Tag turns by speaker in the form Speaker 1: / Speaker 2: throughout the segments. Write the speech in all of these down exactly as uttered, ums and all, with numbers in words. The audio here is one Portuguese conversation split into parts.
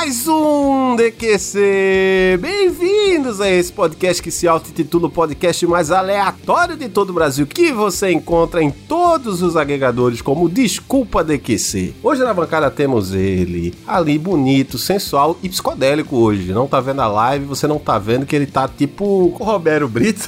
Speaker 1: mais um D Q C. Bem-vindos a esse podcast que se auto-intitula o podcast mais aleatório de todo o Brasil, que você encontra em todos os agregadores como Desculpa D Q C. Hoje na bancada temos ele, ali bonito, sensual e psicodélico hoje. Não tá vendo a live, você não tá vendo que ele tá tipo o Romero Brito.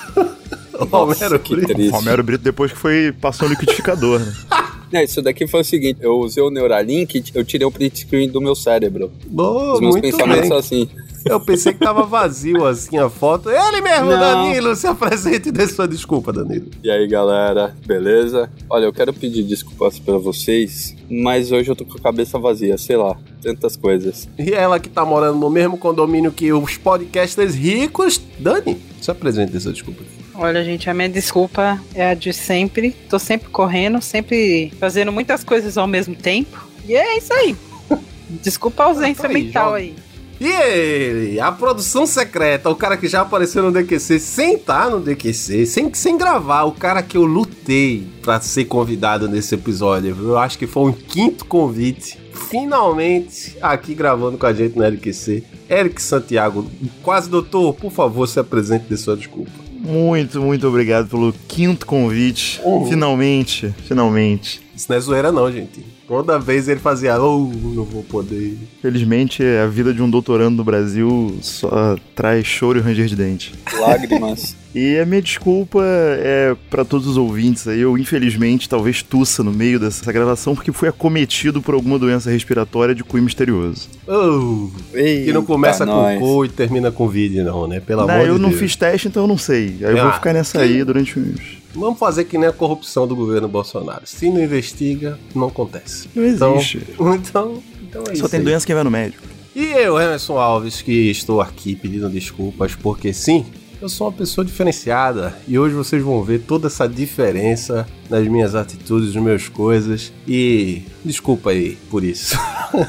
Speaker 2: Romero Brito.
Speaker 3: Romero Brito depois que foi, passou no liquidificador, né?
Speaker 2: É, isso daqui foi o seguinte, eu usei o Neuralink, eu tirei o print screen do meu cérebro.
Speaker 1: Boa,
Speaker 2: Os meus
Speaker 1: muito
Speaker 2: pensamentos
Speaker 1: bem.
Speaker 2: são assim.
Speaker 1: Eu pensei que tava vazio assim a foto. Ele mesmo,
Speaker 2: Não.
Speaker 1: Danilo, se apresente e dê sua desculpa, Danilo.
Speaker 2: E aí, galera, beleza? Olha, eu quero pedir desculpas pra vocês, mas hoje eu tô com a cabeça vazia, sei lá, tantas coisas.
Speaker 1: E ela que tá morando no mesmo condomínio que os podcasters ricos. Dani, se apresente e dê sua desculpa.
Speaker 4: Olha, gente, a minha desculpa é a de sempre. Tô sempre correndo, sempre fazendo muitas coisas ao mesmo tempo. E é isso aí. Desculpa a ausência
Speaker 1: Ah, peraí,
Speaker 4: mental
Speaker 1: joga.
Speaker 4: aí.
Speaker 1: E ele, a produção secreta, o cara que já apareceu no D Q C sem estar no D Q C, sem, sem gravar, o cara que eu lutei pra ser convidado nesse episódio. Eu acho que foi um quinto convite. Finalmente, aqui gravando com a gente no L Q C, Eric Santiago. Quase doutor, por favor, se apresente e dê sua desculpa.
Speaker 3: Muito, muito obrigado pelo quinto convite.
Speaker 1: Uhum.
Speaker 3: Finalmente, finalmente.
Speaker 1: Isso não é zoeira não, gente. Toda vez ele fazia, oh, não vou poder.
Speaker 3: Felizmente, a vida de um doutorando no Brasil só traz choro e ranger de dente.
Speaker 2: Lágrimas.
Speaker 3: E a minha desculpa é pra todos os ouvintes aí. Eu, infelizmente, talvez tussa no meio dessa gravação porque fui acometido por alguma doença respiratória de cunho misterioso.
Speaker 1: Oh,
Speaker 2: Eita,
Speaker 1: que não começa
Speaker 2: nós.
Speaker 1: com cu e termina com vídeo, não, né? Pelo
Speaker 3: Não,
Speaker 1: amor de
Speaker 3: eu
Speaker 1: Deus.
Speaker 3: não fiz teste, então eu não sei. Aí eu
Speaker 1: Ah,
Speaker 3: vou ficar nessa aí durante uns...
Speaker 1: Vamos fazer que nem a corrupção do governo Bolsonaro. Se não investiga, não acontece.
Speaker 3: Não existe.
Speaker 1: Então, então, então é
Speaker 3: Só
Speaker 1: isso
Speaker 3: tem
Speaker 1: aí.
Speaker 3: doença quem vai no médico.
Speaker 1: E eu, Emerson Alves, que estou aqui pedindo desculpas, porque sim, eu sou uma pessoa diferenciada. E hoje vocês vão ver toda essa diferença nas minhas atitudes, nas minhas coisas. E desculpa aí por isso.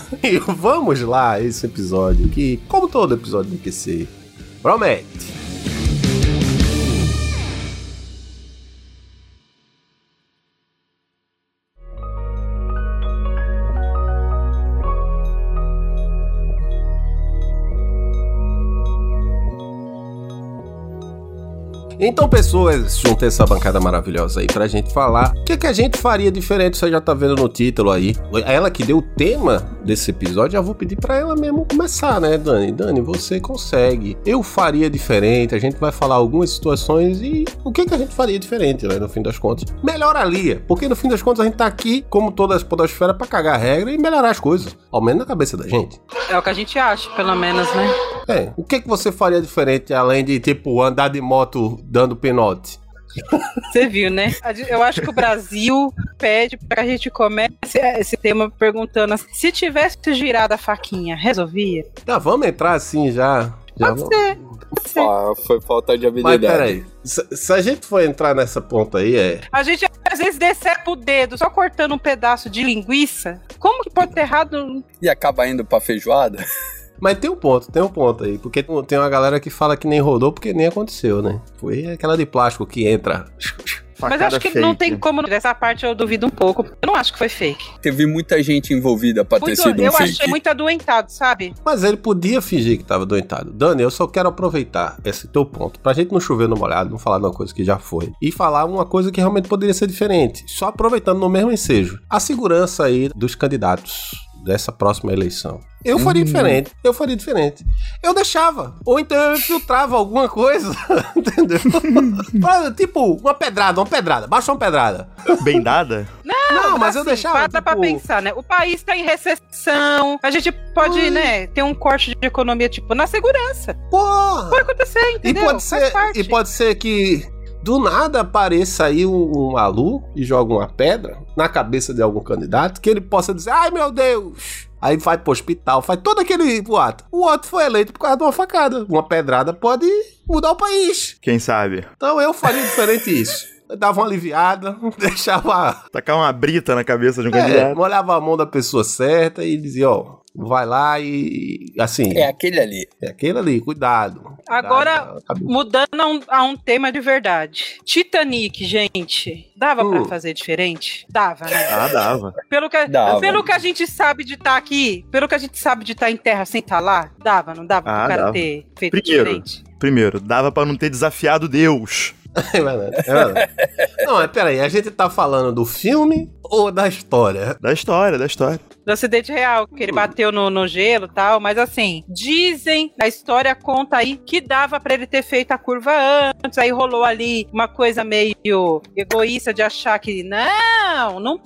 Speaker 1: E vamos lá a esse episódio, que, como todo episódio do Q C, promete. Então, pessoas, juntem essa bancada maravilhosa aí pra gente falar o que, que a gente faria diferente. Você já tá vendo no título aí. Ela que deu o tema desse episódio, já vou pedir pra ela mesmo começar, né, Dani? Dani, você consegue. Eu faria diferente, a gente vai falar algumas situações e o que, que a gente faria diferente, né, no fim das contas. Melhoraria, porque no fim das contas a gente tá aqui, como toda a podosfera, pra cagar a regra e melhorar as coisas, ao menos na cabeça da gente.
Speaker 4: É o que a gente acha, pelo menos, né?
Speaker 1: É, o que, que você faria diferente, além de, tipo, andar de moto dando pinote?
Speaker 4: Você viu, né? Eu acho que o Brasil pede pra que a gente comece esse tema perguntando assim, se tivesse girado a faquinha, resolvia?
Speaker 1: Já vamos entrar assim já. já
Speaker 4: Pode
Speaker 1: vamos...
Speaker 4: ser. Pode ser.
Speaker 2: Ah, foi falta de
Speaker 1: Mas
Speaker 2: habilidade.
Speaker 1: peraí, se, se a gente for entrar nessa ponta aí, é...
Speaker 4: A gente às vezes decepa o dedo só cortando um pedaço de linguiça. Como que pode ter errado?
Speaker 2: E acaba indo pra feijoada?
Speaker 1: Mas tem um ponto, tem um ponto aí. Porque tem uma galera que fala que nem rodou porque nem aconteceu, né? Foi aquela de plástico que entra...
Speaker 4: Mas acho que não tem como. Dessa parte eu duvido um pouco. Eu não acho que foi fake.
Speaker 2: Teve muita gente envolvida pra ter
Speaker 4: Muito,
Speaker 2: sido um
Speaker 4: eu
Speaker 2: fake.
Speaker 4: achei muito adoentado, sabe?
Speaker 1: Mas ele podia fingir que tava doentado. Dani, eu só quero aproveitar esse teu ponto, pra gente não chover no molhado, não falar de uma coisa que já foi, e falar uma coisa que realmente poderia ser diferente. Só aproveitando no mesmo ensejo. A segurança aí dos candidatos dessa próxima eleição. Eu faria hum. diferente, eu faria diferente. Eu deixava, ou então eu infiltrava alguma coisa, entendeu? Tipo, uma pedrada, uma pedrada, baixa uma pedrada.
Speaker 3: Bem dada?
Speaker 4: Não,
Speaker 1: não mas
Speaker 4: assim,
Speaker 1: eu deixava,
Speaker 4: para
Speaker 1: tipo...
Speaker 4: pra pensar, né? O país tá em recessão, a gente pode, hum. né, ter um corte de economia, tipo, na segurança.
Speaker 1: Pô!
Speaker 4: Pode acontecer, entendeu?
Speaker 1: E pode ser, e pode ser que... do nada apareça aí um, um maluco e joga uma pedra na cabeça de algum candidato que ele possa dizer, ai meu Deus, aí vai pro hospital, faz todo aquele boato. O outro foi eleito por causa de uma facada. Uma pedrada pode mudar o país.
Speaker 3: Quem sabe?
Speaker 1: Então eu faria diferente isso. dava uma aliviada, deixava...
Speaker 3: Tacar uma brita na cabeça de um
Speaker 1: É,
Speaker 3: candidato.
Speaker 1: molhava a mão da pessoa certa e dizia, ó, vai lá e... Assim,
Speaker 2: É aquele ali.
Speaker 1: é aquele ali, cuidado.
Speaker 4: Agora,
Speaker 1: Cuidado, cabeça.
Speaker 4: mudando a um, a um tema de verdade. Titanic, gente, dava
Speaker 1: Hum.
Speaker 4: pra fazer diferente? Dava, né?
Speaker 3: Ah, dava.
Speaker 4: Pelo que,
Speaker 2: Dava.
Speaker 4: pelo que a gente sabe de estar aqui, pelo que a gente sabe de estar em terra sem estar lá, dava, não dava
Speaker 3: Ah,
Speaker 4: pro cara
Speaker 3: dava.
Speaker 4: ter feito
Speaker 3: Primeiro.
Speaker 4: diferente?
Speaker 3: Primeiro, dava pra não ter desafiado Deus.
Speaker 1: É verdade, é verdade. Não, mas peraí, a gente tá falando do filme ou da história?
Speaker 3: Da história, da história.
Speaker 4: Do acidente real, que ele bateu no, no gelo e tal, mas assim, dizem, a história conta aí que dava pra ele ter feito a curva antes, aí rolou ali uma coisa meio egoísta de achar que não, não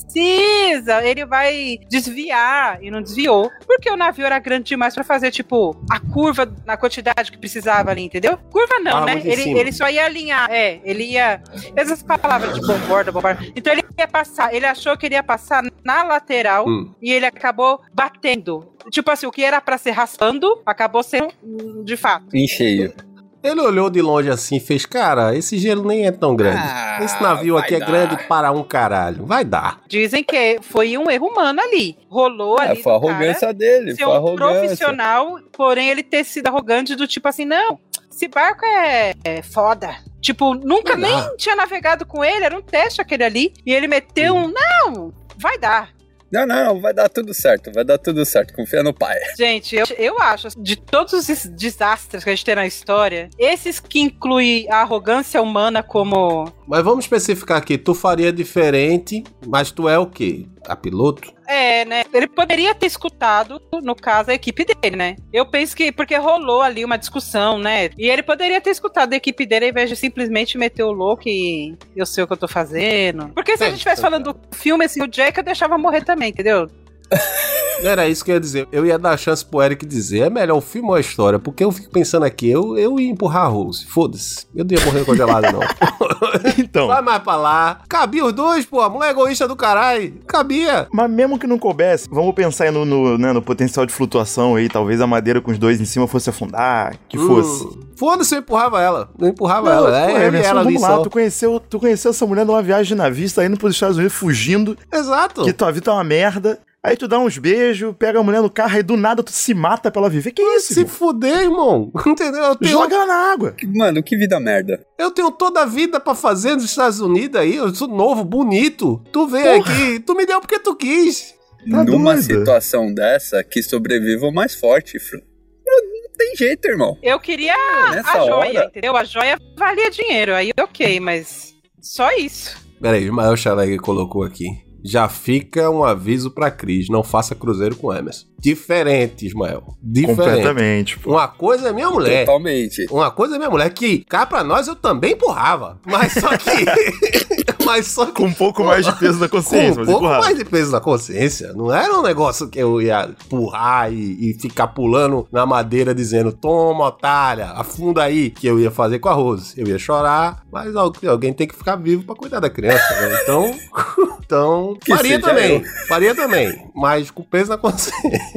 Speaker 4: precisa, ele vai desviar, e não desviou, porque o navio era grande demais pra fazer, tipo, a curva na quantidade que precisava ali, entendeu? Curva não,
Speaker 1: Ah,
Speaker 4: né?
Speaker 1: muito em
Speaker 4: Ele,
Speaker 1: cima.
Speaker 4: ele só ia alinhar, é, ele ia, essas palavras de bomborda, bomborda, então ele ia passar, ele achou que ele ia passar na lateral,
Speaker 1: Hum.
Speaker 4: e ele acabou batendo. Tipo assim, o que era pra ser raspando, acabou sendo hum, de fato.
Speaker 2: Em cheio.
Speaker 1: Ele olhou de longe assim e fez, cara, esse gelo nem é tão grande.
Speaker 2: Ah,
Speaker 1: esse navio
Speaker 2: vai
Speaker 1: aqui é
Speaker 2: dar.
Speaker 1: grande para um caralho. Vai dar.
Speaker 4: Dizem que foi um erro humano ali. Rolou
Speaker 2: É,
Speaker 4: ali.
Speaker 2: foi a
Speaker 4: do
Speaker 2: arrogância
Speaker 4: cara
Speaker 2: dele,
Speaker 4: ser
Speaker 2: foi a
Speaker 4: um
Speaker 2: arrogância.
Speaker 4: profissional, porém ele ter sido arrogante do tipo assim, não, esse barco é, é foda. Tipo, nunca
Speaker 1: Vai
Speaker 4: nem
Speaker 1: dar.
Speaker 4: tinha navegado com ele, era um teste aquele ali. E ele meteu um, não, vai dar.
Speaker 2: Não, não, vai dar tudo certo, vai dar tudo certo, confia no pai.
Speaker 4: Gente, eu, eu acho, de todos os desastres que a gente tem na história, esses que incluem a arrogância humana como...
Speaker 1: Mas vamos especificar aqui, tu faria diferente, mas tu é o quê? A piloto?
Speaker 4: É, né? Ele poderia ter escutado, no caso, a equipe dele, né? Eu penso que, porque rolou ali uma discussão, né? E ele poderia ter escutado a equipe dele, ao invés de simplesmente meter o louco e eu sei o que eu tô fazendo. Porque se a gente estivesse falando do filme, assim, o Jack eu deixava morrer também, entendeu?
Speaker 1: Era isso que eu ia dizer. Eu ia dar chance pro Eric dizer, é melhor o filme ou a história? Porque eu fico pensando aqui, eu, eu ia empurrar a Rose. Foda-se. Eu não ia morrer congelado, não.
Speaker 3: Então,
Speaker 1: Vai mais pra lá. Cabia os dois, pô. A mulher egoísta do caralho. Cabia.
Speaker 3: mas mesmo que não coubesse, vamos pensar aí no, no, né, no potencial de flutuação aí. Talvez a madeira com os dois em cima fosse afundar, que fosse.
Speaker 1: Hum. Foda-se, eu empurrava ela. Eu empurrava
Speaker 3: Não,
Speaker 1: ela.
Speaker 3: pô,
Speaker 1: É, eu e
Speaker 3: Emerson,
Speaker 1: ela ali
Speaker 3: vamos lá,
Speaker 1: só.
Speaker 3: tu conheceu, tu conheceu essa mulher numa viagem de navio, tá indo pros Estados Unidos fugindo,
Speaker 1: Exato.
Speaker 3: que tua vida é uma merda. Aí tu dá uns beijos, pega a mulher no carro, aí do nada tu se mata pra ela viver. Que isso,
Speaker 1: Se
Speaker 3: irmão?
Speaker 1: fuder, irmão. Entendeu? Eu tenho,
Speaker 3: Joga ela na água.
Speaker 2: Mano, que vida merda.
Speaker 1: eu tenho toda a vida pra fazer nos Estados Unidos aí. Eu sou novo, bonito. Tu vem
Speaker 3: Porra.
Speaker 1: aqui. Tu me deu porque tu quis.
Speaker 3: Tá
Speaker 2: Numa
Speaker 3: doido.
Speaker 2: situação dessa, que sobreviva o mais forte, Fran. Não tem jeito, irmão.
Speaker 4: Eu queria
Speaker 2: Nessa
Speaker 4: a joia,
Speaker 2: hora.
Speaker 4: entendeu? A joia valia dinheiro, aí ok, mas só isso.
Speaker 1: Peraí, o Ismael Chaleg colocou aqui. Já fica um aviso pra Cris. Não faça cruzeiro com Emerson. Diferente, Ismael. Diferente.
Speaker 3: Completamente. pô.
Speaker 1: Uma coisa é minha mulher.
Speaker 2: Totalmente.
Speaker 1: Uma coisa é minha mulher que cá pra nós eu também empurrava. Mas só que... mas só que...
Speaker 3: Com um pouco mais de peso na
Speaker 1: Com
Speaker 3: consciência,
Speaker 1: um
Speaker 3: mas
Speaker 1: pouco
Speaker 3: empurrava.
Speaker 1: mais de peso na consciência. Não era um negócio que eu ia empurrar e, e ficar pulando na madeira dizendo, toma, otária, afunda aí, que eu ia fazer com a Rose. Eu ia chorar, mas alguém tem que ficar vivo pra cuidar da criança, né? Então, então
Speaker 2: Que
Speaker 1: faria
Speaker 2: seja
Speaker 1: também,
Speaker 2: eu.
Speaker 1: faria também, mas com peso na consciência.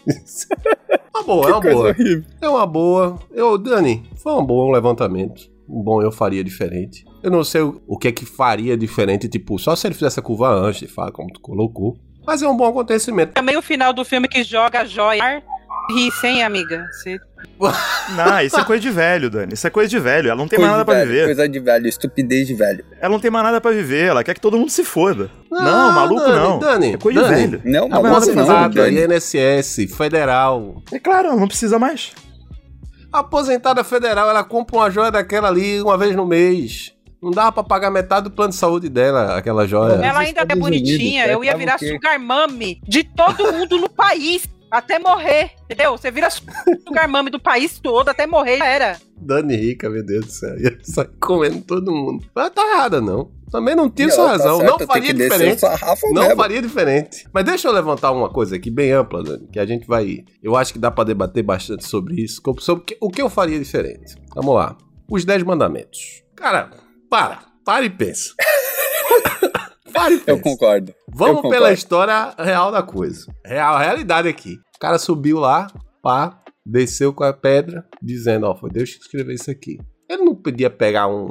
Speaker 1: Uma boa, é uma
Speaker 2: Coisa
Speaker 1: boa.
Speaker 2: horrível.
Speaker 1: É uma boa. Eu, Dani, foi um bom levantamento. Um bom eu faria diferente. Eu não sei o, o que é que faria diferente, tipo, só se ele fizesse a curva antes, de fato, como tu colocou. Mas é um bom acontecimento.
Speaker 4: Também o final do filme que joga a joia. Ri, sem amiga. Você...
Speaker 3: Não, isso é coisa de velho, Dani. Isso é coisa de velho. Ela não tem
Speaker 2: Coisa
Speaker 3: mais nada
Speaker 2: de
Speaker 3: pra
Speaker 2: velho,
Speaker 3: viver.
Speaker 2: Coisa de velho, estupidez de velho.
Speaker 3: Ela não tem mais nada pra viver. Ela quer que todo mundo se foda. Não, maluco
Speaker 1: Dani,
Speaker 3: não.
Speaker 1: Dani,
Speaker 3: é coisa
Speaker 1: Dani.
Speaker 3: de velho.
Speaker 2: Não,
Speaker 3: Não,
Speaker 2: maluco
Speaker 3: mas
Speaker 2: não,
Speaker 3: nada,
Speaker 1: Aposentada,
Speaker 2: Dani.
Speaker 1: I N S S, federal.
Speaker 3: É claro, ela não precisa mais.
Speaker 1: A aposentada federal, ela compra uma joia daquela ali uma vez no mês. Não dá pra pagar metade do plano de saúde dela, aquela joia.
Speaker 4: Ela ainda é
Speaker 2: Estados
Speaker 4: bonitinha.
Speaker 2: Unidos,
Speaker 4: Eu ia
Speaker 2: tava
Speaker 4: virar
Speaker 2: o quê?
Speaker 4: sugar mummy de todo mundo no país. Até morrer, entendeu? Você vira sugar mummy do país todo até morrer, já era.
Speaker 1: Dani rica, meu Deus do céu. Ia sair comendo todo mundo. Mas tá errada, não. Também não tinha
Speaker 2: Não,
Speaker 1: sua
Speaker 2: tá
Speaker 1: razão.
Speaker 2: certo,
Speaker 1: Não
Speaker 2: tem
Speaker 1: faria
Speaker 2: que descer
Speaker 1: diferente.
Speaker 2: o sarrafo
Speaker 1: Não
Speaker 2: mesmo.
Speaker 1: faria diferente. Mas deixa eu levantar uma coisa aqui bem ampla, Dani, que a gente vai... Eu acho que dá pra debater bastante sobre isso. Sobre o que- o que eu faria diferente. Vamos lá. Os Dez Mandamentos. Cara, para. Para e pensa. Para e pensa.
Speaker 2: Eu concordo.
Speaker 1: Vamos
Speaker 2: Eu
Speaker 1: pela
Speaker 2: concordo.
Speaker 1: história real da coisa. Real, a realidade aqui. O cara subiu lá, pá, desceu com a pedra, dizendo, ó, foi Deus que escreveu isso aqui. Ele não podia pegar um,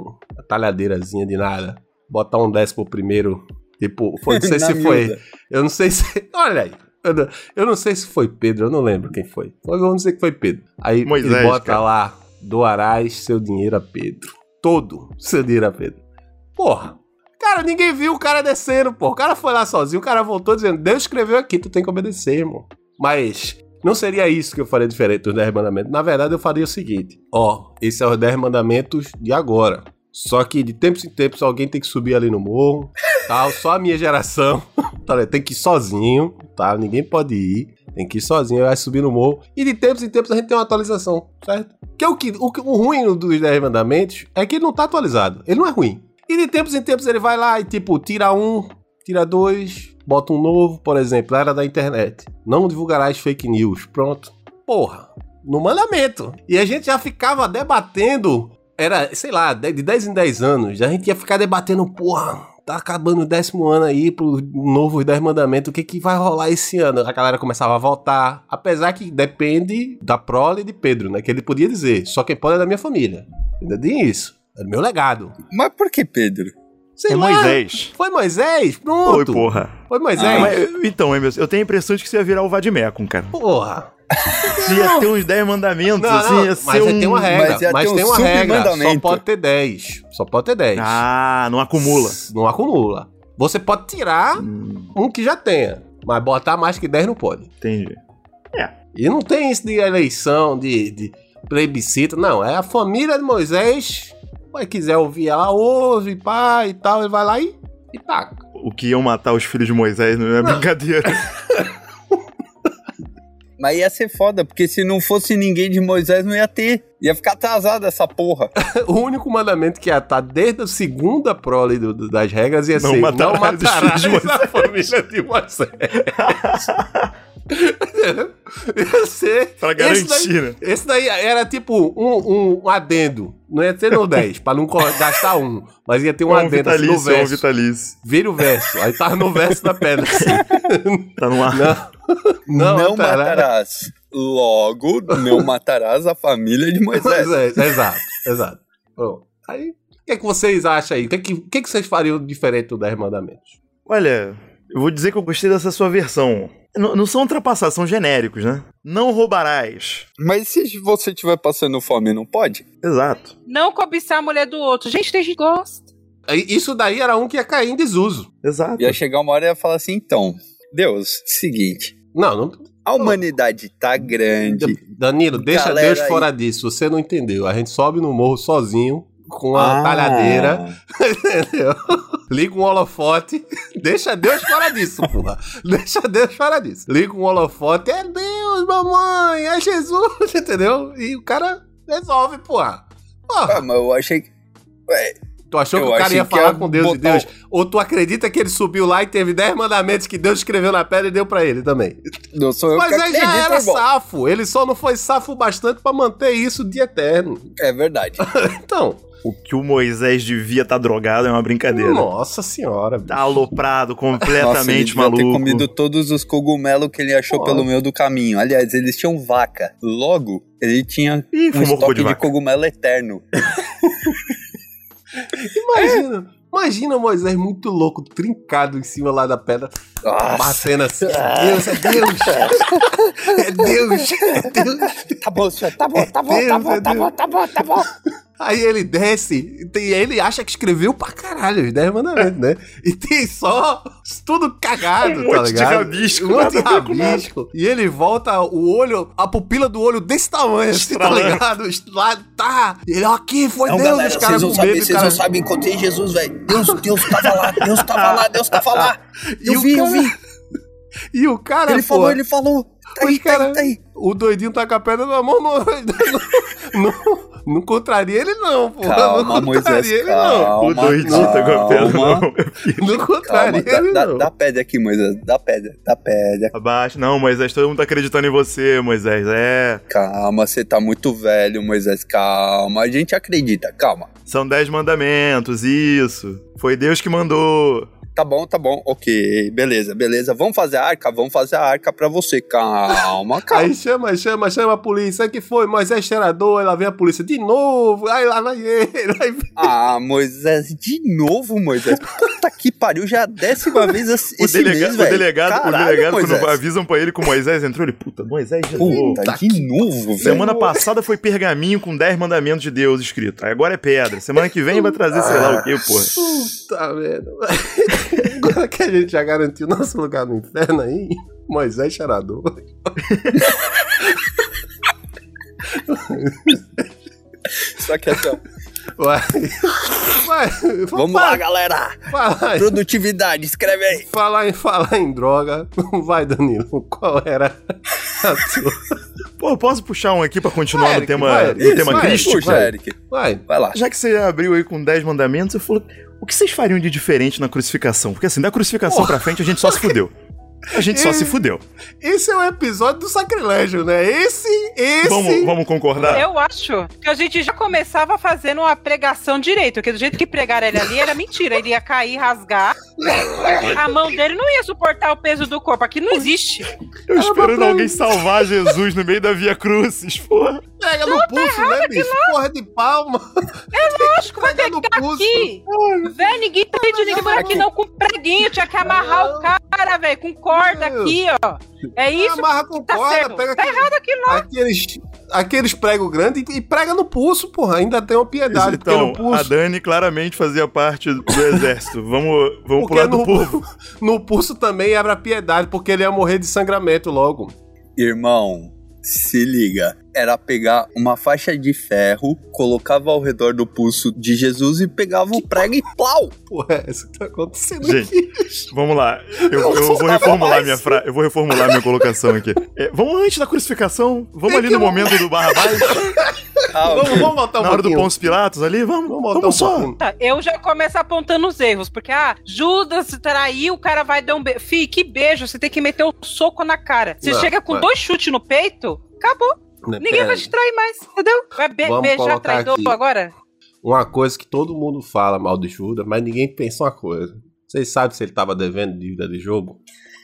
Speaker 1: talhadeirazinha de nada, botar um décimo primeiro, tipo, foi, não sei se foi, miúda. eu não sei se, olha aí, eu não, eu não sei se foi Pedro, eu não lembro quem foi, vamos dizer que foi Pedro, aí Moisés, ele bota cara. lá, doarás seu dinheiro a Pedro, todo seu dinheiro a Pedro, porra, cara, ninguém viu o cara descendo, pô, o cara foi lá sozinho, o cara voltou dizendo, Deus escreveu aqui, tu tem que obedecer, irmão, mas... Não seria isso que eu faria diferente dos dez mandamentos. Na verdade, eu faria o seguinte. Ó, esses são os dez mandamentos de agora. Só que de tempos em tempos alguém tem que subir ali no morro, tal. Só a minha geração tá, tem que ir sozinho, tá? Ninguém pode ir. Tem que ir sozinho, vai subir no morro. E de tempos em tempos a gente tem uma atualização, certo? Que é o, que, o, o ruim dos dez mandamentos é que ele não tá atualizado. Ele não é ruim. E de tempos em tempos ele vai lá e tipo, tira um, tira dois... Bota um novo, por exemplo, era da internet. Não divulgarás fake news. Pronto. Porra, no mandamento. E a gente já ficava debatendo, era, sei lá, de dez em dez anos, a gente ia ficar debatendo, porra, tá acabando o décimo ano aí pro novo dez mandamentos, o que que vai rolar esse ano? A galera começava a votar, apesar que depende da prole de Pedro, né, que ele podia dizer, só quem pode é da minha família. Ainda tem isso, é do meu legado.
Speaker 2: Mas por que Pedro?
Speaker 3: Sei é lá. Moisés.
Speaker 1: Foi Moisés? Pronto.
Speaker 3: Foi, porra.
Speaker 1: Foi Moisés. Ah,
Speaker 3: mas, então, Emerson, eu tenho a impressão de que você ia virar o Vadimecum, cara.
Speaker 1: Porra.
Speaker 3: Você ia ter uns dez mandamentos, não, assim, ia ser
Speaker 1: mas
Speaker 3: um...
Speaker 1: tem uma regra,
Speaker 2: mas,
Speaker 1: mas
Speaker 2: um
Speaker 1: tem uma regra, só pode ter dez. Só pode ter dez.
Speaker 3: Ah, não acumula.
Speaker 1: Não acumula. Você pode tirar hum. um que já tenha, mas botar mais que dez não pode.
Speaker 3: Entendi. É.
Speaker 1: E não tem isso de eleição, de, de plebiscito, não. É a família de Moisés... Se quiser ouvir ela, ouve, pá, e tal, ele vai lá e, e taca.
Speaker 3: O que iam matar os filhos de Moisés não é não. brincadeira.
Speaker 2: Mas ia ser foda, porque se não fosse ninguém de Moisés, não ia ter. Ia ficar atrasado essa porra.
Speaker 1: O único mandamento que ia estar desde a segunda prole do, do, das regras ia
Speaker 3: não
Speaker 1: ser
Speaker 3: matarás
Speaker 1: não matarás a família de Moisés. Ia ser...
Speaker 3: Pra garantir,
Speaker 1: esse daí,
Speaker 3: né?
Speaker 1: Esse daí era tipo um, um adendo. Não ia ser no dez, pra não gastar um. Mas ia ter um, um adendo assim, no verso.
Speaker 3: Um vitalício.
Speaker 1: Vira o verso. Aí tava no verso da pedra. Assim.
Speaker 3: Tá no ar.
Speaker 1: Não, não,
Speaker 2: não matarás. Logo, não matarás a família de Moisés.
Speaker 1: Moisés. Exato, exato. Bom, aí, o que, é que vocês acham aí? O que, é que, que, é que vocês fariam diferente dos dez mandamentos?
Speaker 3: Olha, eu vou dizer que eu gostei dessa sua versão. Não, não são ultrapassados, são genéricos, né? Não roubarás.
Speaker 2: Mas se você estiver passando fome, não pode?
Speaker 3: Exato.
Speaker 4: Não cobiçar a mulher do outro. Gente, tem gente que gosta.
Speaker 1: Isso daí era um que ia cair em desuso.
Speaker 3: Exato.
Speaker 2: Ia chegar uma hora e ia falar assim, então, Deus, seguinte.
Speaker 1: Não, não...
Speaker 2: A humanidade tá grande.
Speaker 1: Danilo, deixa
Speaker 2: Galera
Speaker 1: Deus fora
Speaker 2: aí.
Speaker 1: disso. Você não entendeu. A gente sobe no morro sozinho, com a ah. talhadeira, entendeu? Liga um holofote. Deixa Deus fora disso, porra. Deixa Deus fora disso. Liga um holofote. É Deus, mamãe. É Jesus, entendeu? E o cara resolve, porra. porra.
Speaker 2: Ah, mas eu achei que... Ué,
Speaker 1: tu achou
Speaker 2: eu
Speaker 1: que o cara ia falar
Speaker 2: ia
Speaker 1: com Deus e Deus? O... Ou tu acredita que ele subiu lá e teve dez mandamentos que Deus escreveu na pedra e deu pra ele também?
Speaker 2: Não sou eu
Speaker 1: Mas
Speaker 2: que
Speaker 1: ele
Speaker 2: acredito,
Speaker 1: já era
Speaker 2: irmão.
Speaker 1: safo. Ele só não foi safo bastante pra manter isso de eterno.
Speaker 2: É verdade.
Speaker 1: Então...
Speaker 3: O que o Moisés devia estar tá drogado é uma brincadeira.
Speaker 1: Nossa senhora.
Speaker 3: Tá aloprado, completamente
Speaker 2: Nossa, ele
Speaker 3: maluco.
Speaker 2: Ter comido todos os cogumelos que ele achou Pô. pelo meio do caminho. Aliás, eles tinham vaca. Logo, ele tinha
Speaker 3: Ih,
Speaker 2: um estoque
Speaker 3: de,
Speaker 2: de cogumelo eterno.
Speaker 1: Imagina. Imagina o Moisés muito louco, trincado em cima lá da pedra,
Speaker 2: Nossa.
Speaker 1: batendo assim. Deus, é Deus! É Deus! É Deus!
Speaker 2: Tá bom, senhor, tá bom, tá bom,
Speaker 1: Deus,
Speaker 2: tá bom,
Speaker 1: é
Speaker 2: tá bom, tá bom, tá bom.
Speaker 1: Aí ele desce, e ele acha que escreveu pra caralho os dez mandamentos, né? E tem só tudo cagado,
Speaker 3: um
Speaker 1: tá
Speaker 3: monte
Speaker 1: ligado?
Speaker 3: de rabisco.
Speaker 1: Um monte de rabisco. E ele volta, o olho, a pupila do olho desse tamanho, assim, tá ligado? Lá, tá. E ele, ó, aqui foi
Speaker 2: Não,
Speaker 1: Deus,
Speaker 2: galera,
Speaker 1: os caras
Speaker 2: vocês não
Speaker 1: com
Speaker 2: sabem,
Speaker 1: medo.
Speaker 2: vocês
Speaker 1: cara...
Speaker 2: não sabem, encontrei Jesus, velho. Deus, Deus tava lá, Deus tava lá, Deus tava lá. Eu
Speaker 1: E o
Speaker 2: vi, eu
Speaker 1: cara-
Speaker 2: vi.
Speaker 1: E o cara,
Speaker 2: Ele
Speaker 1: pô,
Speaker 2: falou, ele falou. Tá aí,
Speaker 1: os cara-
Speaker 2: tá aí, tá aí.
Speaker 1: o doidinho tá com a pedra na mão, não, não, não, não contraria ele não, pô.
Speaker 2: Calma,
Speaker 1: não contraria
Speaker 2: Moisés,
Speaker 1: ele
Speaker 2: calma.
Speaker 3: O doidinho tá com a pedra.
Speaker 2: calma.
Speaker 3: Não.
Speaker 1: não. Não
Speaker 2: Calma,
Speaker 1: contraria
Speaker 2: dá,
Speaker 1: ele
Speaker 2: dá,
Speaker 1: não.
Speaker 2: dá pedra aqui, Moisés. Dá pedra, dá pedra.
Speaker 3: Abaixo. Não, Moisés, todo mundo tá acreditando em você, Moisés. É.
Speaker 2: Calma, você tá muito velho, Moisés. Calma, a gente acredita, calma.
Speaker 3: São dez mandamentos, isso. Foi Deus que mandou.
Speaker 2: Tá bom, tá bom, ok, beleza, beleza. Vamos fazer a arca? Vamos fazer a arca pra você. Calma, calma.
Speaker 1: Aí chama, chama, chama a polícia. Aí que foi? Moisés cheirador, aí lá vem a polícia de novo. Aí lá vai ele. Aí...
Speaker 2: Ah, Moisés, de novo, Moisés. Puta que pariu, já é a décima vez esse
Speaker 3: o delega-
Speaker 2: mês,
Speaker 3: o
Speaker 2: velho.
Speaker 3: delegado,
Speaker 2: Caralho,
Speaker 3: o delegado
Speaker 2: Moisés.
Speaker 3: quando avisam pra ele que o Moisés entrou, ele, puta, Moisés de novo.
Speaker 2: Puta, de novo, velho.
Speaker 3: Semana passada foi pergaminho com dez mandamentos de Deus escrito. Aí agora é pedra. Semana que vem vai trazer sei lá o quê, porra.
Speaker 1: Puta merda. Agora que a gente já garantiu nosso lugar no inferno aí, Moisés cheirador.
Speaker 2: Só que essa...
Speaker 1: Vai. Vai.
Speaker 2: Vamos
Speaker 1: Vai.
Speaker 2: lá, galera.
Speaker 1: Vai.
Speaker 2: Produtividade, escreve aí.
Speaker 1: Falar em, falar em droga. Vai, Danilo. Qual era a tua?
Speaker 3: Pô, posso puxar um aqui pra continuar
Speaker 1: Vai,
Speaker 3: no
Speaker 1: Eric,
Speaker 3: tema,
Speaker 1: vai,
Speaker 3: no
Speaker 1: isso,
Speaker 3: tema
Speaker 1: vai,
Speaker 3: crístico?
Speaker 2: Puxa,
Speaker 1: vai.
Speaker 2: Eric.
Speaker 1: Vai.
Speaker 2: Vai lá.
Speaker 3: Já que você abriu aí com dez mandamentos, eu falo, o que vocês fariam de diferente na crucificação? Porque assim, da crucificação
Speaker 1: Porra.
Speaker 3: pra frente a gente só se fudeu. A gente só se fudeu.
Speaker 1: Esse é o episódio do sacrilégio, né? Esse, esse...
Speaker 3: Vamos, vamos concordar?
Speaker 4: Eu acho que a gente já começava fazendo uma pregação direito, porque do jeito que pregaram ele ali era mentira. Ele ia cair, rasgar. A mão dele não ia suportar o peso do corpo. Aqui não existe.
Speaker 3: Eu esperando alguém salvar Jesus no meio da Via Crucis, porra.
Speaker 1: Pega no pulso, né, bicho? Porra de palma.
Speaker 4: Lógico, vai
Speaker 1: Pega no
Speaker 4: pegar
Speaker 1: pulso.
Speaker 4: aqui. Velho, ninguém tá pedindo ninguém por aqui não com preguinho. Tinha que amarrar o cara, velho, com corda aqui, ó. É isso
Speaker 1: Amarra com
Speaker 4: que tá
Speaker 1: corda,
Speaker 4: certo.
Speaker 1: pega
Speaker 4: Tá
Speaker 1: aquele-
Speaker 4: errado aquilo lá.
Speaker 1: aqueles, aqueles pregos grandes e, e prega no pulso, porra. Ainda tem uma piedade. porque
Speaker 3: Então,
Speaker 1: no pulso,
Speaker 3: a Dani claramente fazia parte do exército. Vamos, vamos pro
Speaker 1: porque
Speaker 3: lado do
Speaker 1: no,
Speaker 3: povo.
Speaker 1: no pulso também abre a piedade, porque ele ia morrer de sangramento logo.
Speaker 2: Irmão, se liga. Era pegar uma faixa de ferro, colocava ao redor do pulso de Jesus e pegava o prego e plau!
Speaker 1: Porra, é essa que tá acontecendo
Speaker 3: Gente,
Speaker 1: aqui.
Speaker 3: Vamos lá. Eu, eu
Speaker 2: Não
Speaker 3: vou
Speaker 2: dá
Speaker 3: reformular
Speaker 2: mais.
Speaker 3: minha fra... Eu vou reformular minha colocação aqui. É, vamos antes da crucificação. Vamos
Speaker 1: Tem
Speaker 3: ali
Speaker 1: que
Speaker 3: no
Speaker 1: eu-
Speaker 3: momento do Barrabás.
Speaker 2: Ah,
Speaker 1: Vamos, vamos voltar um
Speaker 3: Na hora do
Speaker 1: pouquinho.
Speaker 3: Pôncio Pilatos ali. Vamos,
Speaker 1: Vamos
Speaker 3: vamos,
Speaker 1: voltar um
Speaker 3: só.
Speaker 1: pouquinho.
Speaker 4: Tá, eu já começo apontando os erros, porque, ah, Judas traiu, o cara vai dar um beijo. Fih, que beijo, você tem que meter um soco na cara. Você
Speaker 1: Não,
Speaker 4: chega com
Speaker 1: mas-
Speaker 4: dois chutes no peito, acabou.
Speaker 1: Né,
Speaker 4: Ninguém
Speaker 1: pera
Speaker 4: vai
Speaker 1: aí.
Speaker 4: te trair mais, entendeu? Vai be-
Speaker 1: Vamos
Speaker 4: beijar
Speaker 1: colocar
Speaker 4: traidor
Speaker 1: aqui.
Speaker 4: agora?
Speaker 1: Uma coisa que todo mundo fala mal de Judas, mas ninguém pensa uma coisa. Vocês sabem se ele tava devendo dívida de jogo?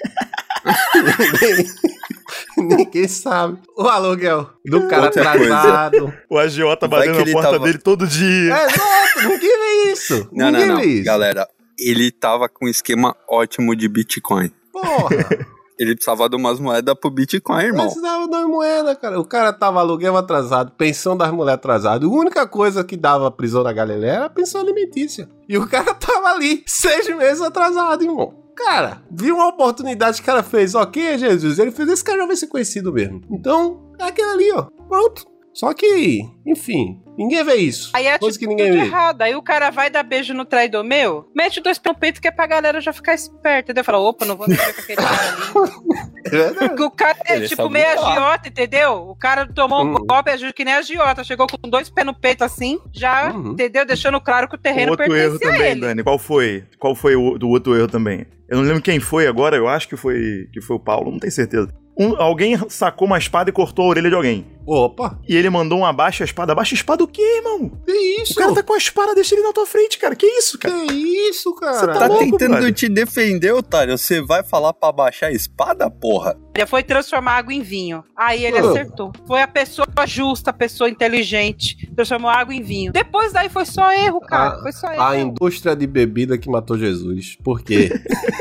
Speaker 1: ninguém, ninguém sabe. O aluguel do cara
Speaker 2: Outra coisa.
Speaker 1: atrasado.
Speaker 3: O agiota
Speaker 2: Vai
Speaker 3: batendo
Speaker 2: que
Speaker 3: na
Speaker 2: ele
Speaker 3: porta
Speaker 2: tava-
Speaker 3: dele todo dia.
Speaker 1: É, exato, ninguém vê isso.
Speaker 2: Não,
Speaker 1: ninguém
Speaker 2: não, não.
Speaker 1: vê isso.
Speaker 2: Galera, ele tava com um esquema ótimo de Bitcoin.
Speaker 1: Porra.
Speaker 2: Ele precisava de umas moedas pro Bitcoin, irmão.
Speaker 1: Mas dava das moedas, cara. O cara tava aluguel atrasado, pensão das mulheres atrasada. A única coisa que dava prisão na galera era a pensão alimentícia. E o cara tava ali, seis meses atrasado, irmão. Cara, viu uma oportunidade que o cara fez. Ok, Jesus. Ele fez, esse cara já vai ser conhecido mesmo. Então, é aquele ali, ó. Pronto. Só que, enfim, ninguém vê isso.
Speaker 4: Aí é
Speaker 1: Coisa que
Speaker 4: atitude
Speaker 1: ninguém vê.
Speaker 4: errada. Aí o cara vai dar beijo no traidor meu, mete dois pés no peito que é pra galera já ficar esperta, entendeu? Fala, opa, não vou mexer com aquele cara ali.
Speaker 1: É verdade.
Speaker 4: Porque o cara é
Speaker 2: Ele
Speaker 4: tipo
Speaker 2: sabe
Speaker 4: meio
Speaker 2: voar.
Speaker 4: agiota, entendeu? O cara tomou um
Speaker 1: Hum.
Speaker 4: golpe, agiu que nem agiota. Chegou com dois pés no peito assim, já,
Speaker 1: Uhum.
Speaker 4: entendeu? Deixando claro que o terreno
Speaker 3: Outro erro
Speaker 4: pertence a
Speaker 3: também,
Speaker 4: ele.
Speaker 3: Dani. Qual foi? Qual foi o do outro erro também? Eu não lembro quem foi agora, eu acho que foi, que foi o Paulo, não tenho certeza. Um- alguém sacou uma espada e cortou a orelha de alguém.
Speaker 1: Opa,
Speaker 3: E ele mandou um abaixa a espada. Abaixa a espada o quê, irmão?
Speaker 1: que isso?
Speaker 3: O cara tá com a espada, deixa ele na tua frente, cara. Que isso, cara?
Speaker 1: Que isso, cara?
Speaker 3: Você
Speaker 2: Tá
Speaker 3: louco,
Speaker 2: tentando
Speaker 3: brother?
Speaker 2: te defender, otário. Você vai falar pra baixar a espada, porra?
Speaker 4: Ele foi transformar água em vinho. Aí ele
Speaker 1: Oh.
Speaker 4: acertou. Foi a pessoa justa, a pessoa inteligente, transformou água em vinho. Depois daí foi só erro, cara.
Speaker 1: A-
Speaker 4: foi só erro.
Speaker 1: A indústria de bebida que matou Jesus. Por quê?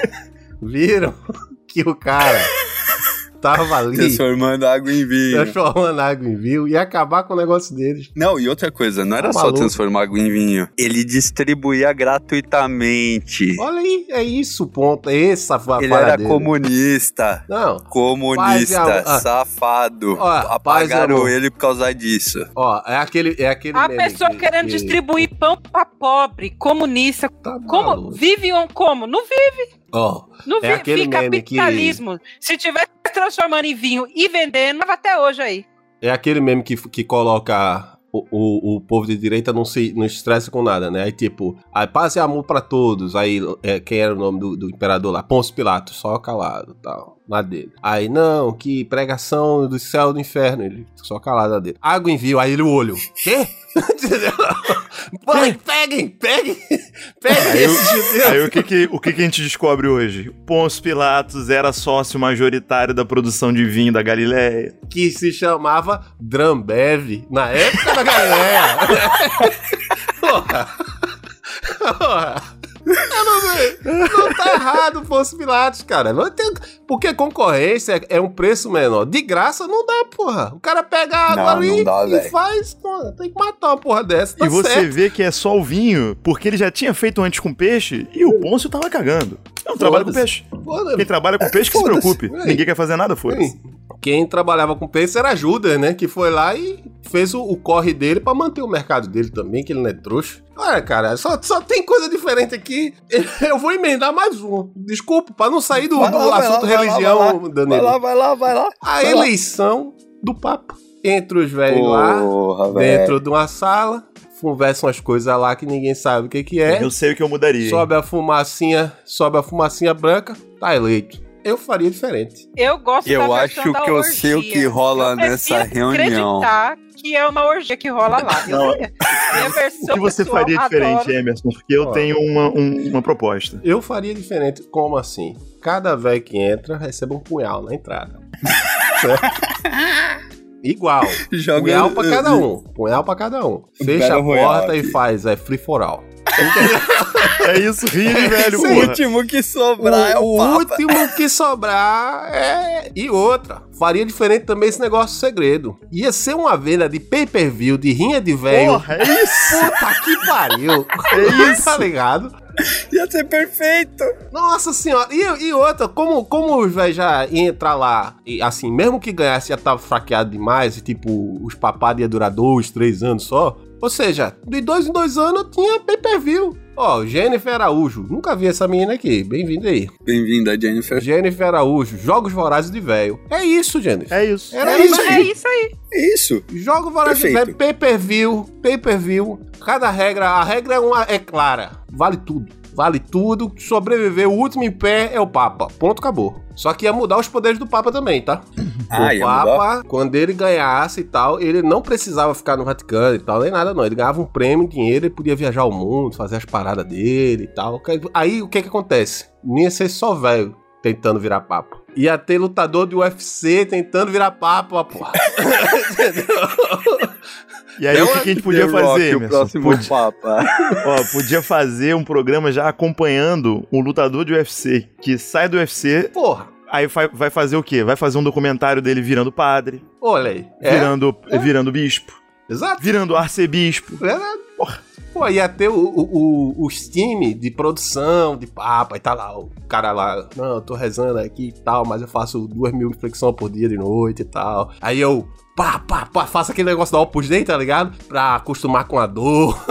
Speaker 1: Viram que o cara tava ali
Speaker 2: Transformando água em vinho.
Speaker 1: transformando água em vinho e ia acabar com o negócio deles.
Speaker 2: Não, e outra coisa, não era
Speaker 1: Tá
Speaker 2: só
Speaker 1: maluco.
Speaker 2: transformar água em vinho. Ele distribuía gratuitamente.
Speaker 1: Olha aí, é isso o ponto. É essa a
Speaker 2: Ele
Speaker 1: parada
Speaker 2: era
Speaker 1: dele.
Speaker 2: comunista.
Speaker 1: Não,
Speaker 2: Comunista,
Speaker 1: Paz e a- ah.
Speaker 2: safado.
Speaker 1: Ó, paz e
Speaker 2: Apagaram
Speaker 1: amor.
Speaker 2: ele por causa disso.
Speaker 1: ó, é aquele, é aquele
Speaker 4: A
Speaker 1: meme
Speaker 4: pessoa
Speaker 1: que-
Speaker 4: querendo
Speaker 1: que-
Speaker 4: distribuir pão pra pobre, comunista.
Speaker 1: Tá
Speaker 4: Como?
Speaker 1: maluco.
Speaker 4: Vive um como? Não vive.
Speaker 1: Ó,
Speaker 4: Não
Speaker 1: É
Speaker 4: vive.
Speaker 1: aquele
Speaker 4: Fica
Speaker 1: meme que-
Speaker 4: capitalismo. Se tivesse transformando em vinho e vendendo, tava até hoje aí.
Speaker 1: é aquele meme que, que coloca o, o, o povo de direita não se não estressa com nada, né? Aí tipo, aí paz e amor pra todos. Aí é, quem era o nome do, do imperador lá? Pôncio Pilatos, só calado, tal, na dele. Aí não, que pregação do céu e do inferno, ele só calado na dele. Água em vinho, aí ele o olho. Quê? Entendeu? Peguem, peguem, peguem, Pega
Speaker 3: Aí,
Speaker 1: esse judeu.
Speaker 3: aí o, que, que, o que, que a gente descobre hoje? Pôncio Pilatos era sócio majoritário da produção de vinho da Galileia.
Speaker 1: Que se chamava Drambev, na época da Galileia. Porra. Porra. Eu não, não tá errado o Pôncio Pilatos, cara. Não tem, porque concorrência é um preço menor. De graça não dá, porra. O cara pega a água
Speaker 2: Não,
Speaker 1: ali
Speaker 2: não dá,
Speaker 1: e
Speaker 2: véio.
Speaker 1: faz, porra. Tem que matar uma porra dessa. Tá
Speaker 3: e você
Speaker 1: certo.
Speaker 3: vê que é só o vinho, porque ele já tinha feito antes com peixe e o Pôncio tava cagando. Eu não trabalho com peixe.
Speaker 1: Foda-se.
Speaker 3: Quem trabalha com peixe que se
Speaker 2: Foda-se.
Speaker 3: preocupe.
Speaker 1: Ei.
Speaker 3: Ninguém quer fazer nada, foda-se.
Speaker 1: Sim. Quem trabalhava com peixe era Judas, né? Que foi lá e fez o, o corre dele pra manter o mercado dele também, que ele não é trouxa. Olha, cara, só, só tem coisa diferente aqui. Eu vou emendar mais um. Desculpa, pra não sair do,
Speaker 2: Vai
Speaker 1: do
Speaker 2: lá, vai
Speaker 1: assunto
Speaker 2: lá, vai
Speaker 1: religião,
Speaker 2: lá, vai lá.
Speaker 1: Danilo.
Speaker 2: Vai lá, vai lá, vai lá.
Speaker 1: A
Speaker 2: Vai lá.
Speaker 1: eleição do Papa. Entre os velhos lá,
Speaker 2: Porra, velho.
Speaker 1: dentro de uma sala, conversam umas coisas lá que ninguém sabe o que que é.
Speaker 3: Eu sei o que eu mudaria. hein?
Speaker 1: Sobe a fumacinha, sobe a fumacinha branca, tá eleito. Eu faria diferente.
Speaker 4: Eu gosto da
Speaker 2: Eu
Speaker 4: versão
Speaker 2: acho
Speaker 4: da
Speaker 2: que eu
Speaker 4: orgia.
Speaker 2: sei o que rola
Speaker 4: Eu
Speaker 2: nessa
Speaker 4: prefiro
Speaker 2: reunião.
Speaker 4: acreditar que é uma orgia que rola lá. Eu-
Speaker 3: Não.
Speaker 4: Minha versão
Speaker 3: O que você
Speaker 4: pessoal,
Speaker 3: faria diferente,
Speaker 4: adoro.
Speaker 3: Emerson? Porque eu
Speaker 1: Ó.
Speaker 3: tenho uma, um- uma proposta.
Speaker 1: Eu faria diferente. Como assim? Cada velho que entra recebe um punhal na entrada. Certo? Igual.
Speaker 2: Joga-
Speaker 1: Punhal pra cada um. Punhal pra cada um. Fecha a
Speaker 2: Battle Royale
Speaker 1: porta e
Speaker 2: aqui.
Speaker 1: faz. É free for all.
Speaker 3: É isso, ri, velho.
Speaker 2: O
Speaker 3: porra.
Speaker 2: último que sobrar é
Speaker 1: o
Speaker 2: o Papa.
Speaker 1: último que sobrar é. E outra. Faria diferente também esse negócio segredo. Ia ser uma venda de pay-per-view, de rinha de velho.
Speaker 3: Porra, é isso.
Speaker 1: Puta que pariu.
Speaker 3: É isso.
Speaker 1: Tá ligado?
Speaker 2: Ia ser perfeito.
Speaker 1: Nossa senhora. E, e outra, como, como os velhos já iam entrar lá, e assim, mesmo que ganhasse, já tava fraqueado demais, e tipo, os papados iam durar dois, três anos só. Ou seja, de dois em dois anos tinha pay-per-view. Ó, Jennifer Araújo. Nunca vi essa menina aqui. Bem-vinda aí.
Speaker 2: Bem-vinda, Jennifer.
Speaker 1: Jennifer Araújo. Jogos Vorazes de Velho. É isso, Jennifer.
Speaker 3: É isso.
Speaker 1: Era
Speaker 2: É
Speaker 1: isso.
Speaker 2: isso.
Speaker 4: É isso aí.
Speaker 2: Isso.
Speaker 1: Jogos Vorazes de
Speaker 2: Perfeito.
Speaker 1: Velho. Pay-per-view. Pay-per-view. Cada regra, a regra é, uma, é clara. Vale tudo. Vale tudo. Sobreviver, o último em pé é o Papa. Ponto, acabou. Só que ia mudar os poderes do Papa também, tá?
Speaker 2: Ah,
Speaker 1: o
Speaker 2: ia
Speaker 1: Papa, quando ele ganhasse e tal, ele não precisava ficar no Vaticano e tal, nem nada não. Ele ganhava um prêmio, dinheiro, ele podia viajar ao mundo, fazer as paradas dele e tal. Aí, o que que acontece? Não ia ser só velho tentando virar Papa. Ia ter lutador de U F C tentando virar Papa, porra. Entendeu?
Speaker 3: E aí,
Speaker 1: É
Speaker 3: o que,
Speaker 1: uma-
Speaker 3: que a gente podia
Speaker 2: The Rock,
Speaker 3: fazer,
Speaker 2: o
Speaker 3: Emerson?
Speaker 2: próximo
Speaker 3: Podia,
Speaker 2: Papa.
Speaker 3: ó, podia fazer um programa já acompanhando um lutador de U F C que sai do U F C,
Speaker 1: Porra,
Speaker 3: aí vai, vai fazer o quê? Vai fazer um documentário dele virando padre,
Speaker 1: olha aí. É,
Speaker 3: virando,
Speaker 1: é.
Speaker 3: virando bispo,
Speaker 1: exato.
Speaker 3: virando arcebispo.
Speaker 1: Verdade. Porra. Pô, ia ter o, o, o, os times de produção de Papa e tá lá, o cara lá, não, eu tô rezando aqui e tal, mas eu faço duas mil flexões por dia de noite e tal. Aí eu, pá, pá, pá, faço aquele negócio da Opus Dei, tá ligado? Pra acostumar com a dor.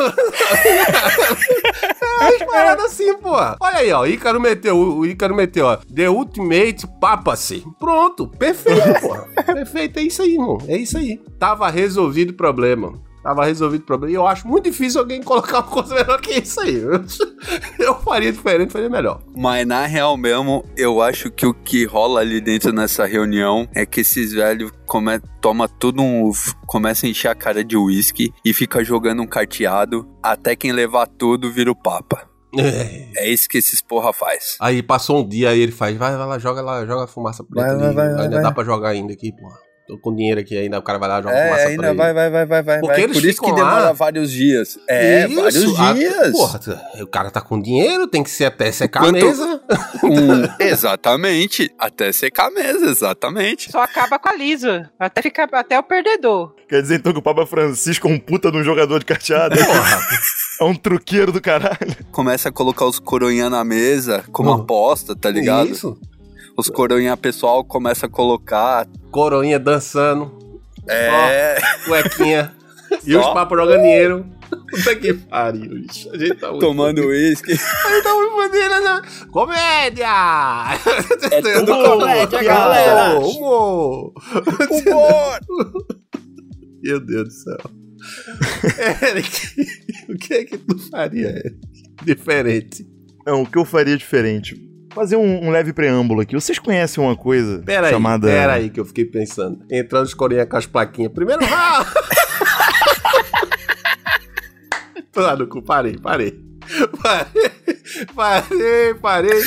Speaker 1: É umas paradas assim, pô. Olha aí, ó, o Ícaro meteu, o Ícaro meteu, ó, The Ultimate Papacy. Pronto, perfeito, pô. Perfeito, é isso aí, irmão, é isso aí. Tava resolvido o problema. Tava resolvido o problema. E eu acho muito difícil alguém colocar uma coisa melhor que isso aí. Eu faria diferente, faria melhor.
Speaker 2: Mas na real mesmo, eu acho que o que rola ali dentro nessa reunião é que esses velhos come, toma tudo um... começa a encher a cara de uísque e fica jogando um carteado até quem levar tudo vira o Papa.
Speaker 1: É.
Speaker 2: É isso que esses porra faz.
Speaker 1: Aí passou um dia, aí ele faz, vai, vai lá, joga lá, joga a fumaça preta
Speaker 2: Vai,
Speaker 1: ali.
Speaker 2: vai, vai,
Speaker 1: ainda
Speaker 2: vai.
Speaker 1: dá pra jogar ainda aqui, porra. Tô com dinheiro aqui ainda, o cara vai lá, joga
Speaker 2: É,
Speaker 1: fumaça
Speaker 2: ainda
Speaker 1: preta.
Speaker 2: vai, vai, vai, vai, vai.
Speaker 1: Porque
Speaker 2: vai.
Speaker 1: eles
Speaker 2: Por isso que
Speaker 1: ficam
Speaker 2: demora
Speaker 1: lá-
Speaker 2: vários dias. É,
Speaker 1: Isso,
Speaker 2: vários
Speaker 1: a-
Speaker 2: dias.
Speaker 1: Porra, o cara tá com dinheiro, tem que ser até secar
Speaker 2: Quanto-
Speaker 1: a mesa.
Speaker 2: Um- exatamente. Até secar a mesa, exatamente.
Speaker 4: Só acaba com a Lisa. Até, ficar, até o perdedor.
Speaker 3: Quer dizer, então, que o Papa Francisco é um puta de um jogador de carteado?
Speaker 1: Porra.
Speaker 3: É um truqueiro do caralho.
Speaker 2: Começa a colocar os coronha na mesa como
Speaker 1: Hum.
Speaker 2: aposta, tá ligado?
Speaker 1: Isso.
Speaker 2: Os coronha pessoal começa a colocar.
Speaker 1: Coroinha dançando,
Speaker 2: É.
Speaker 1: cuequinha. E
Speaker 2: Só?
Speaker 1: os papos jogando dinheiro. Puta que pariu, bicho. A gente tá muito
Speaker 2: Tomando uísque.
Speaker 1: A gente tá muito fodido, né? Comédia!
Speaker 2: É tudo
Speaker 1: Humor,
Speaker 2: comédia,
Speaker 1: humor,
Speaker 2: galera.
Speaker 1: Humor!
Speaker 2: Humor!
Speaker 1: Meu Deus do céu. Eric, o que é que tu faria, Eric? Diferente.
Speaker 3: Não, o que eu faria diferente? Fazer um, um leve preâmbulo aqui. Vocês conhecem uma coisa
Speaker 1: Pera aí,
Speaker 3: chamada...
Speaker 1: pera aí que eu fiquei pensando. Entrando os corinhas com as plaquinhas. Primeiro round! Tô lá no cu, parei, parei. Parei, parei, parei.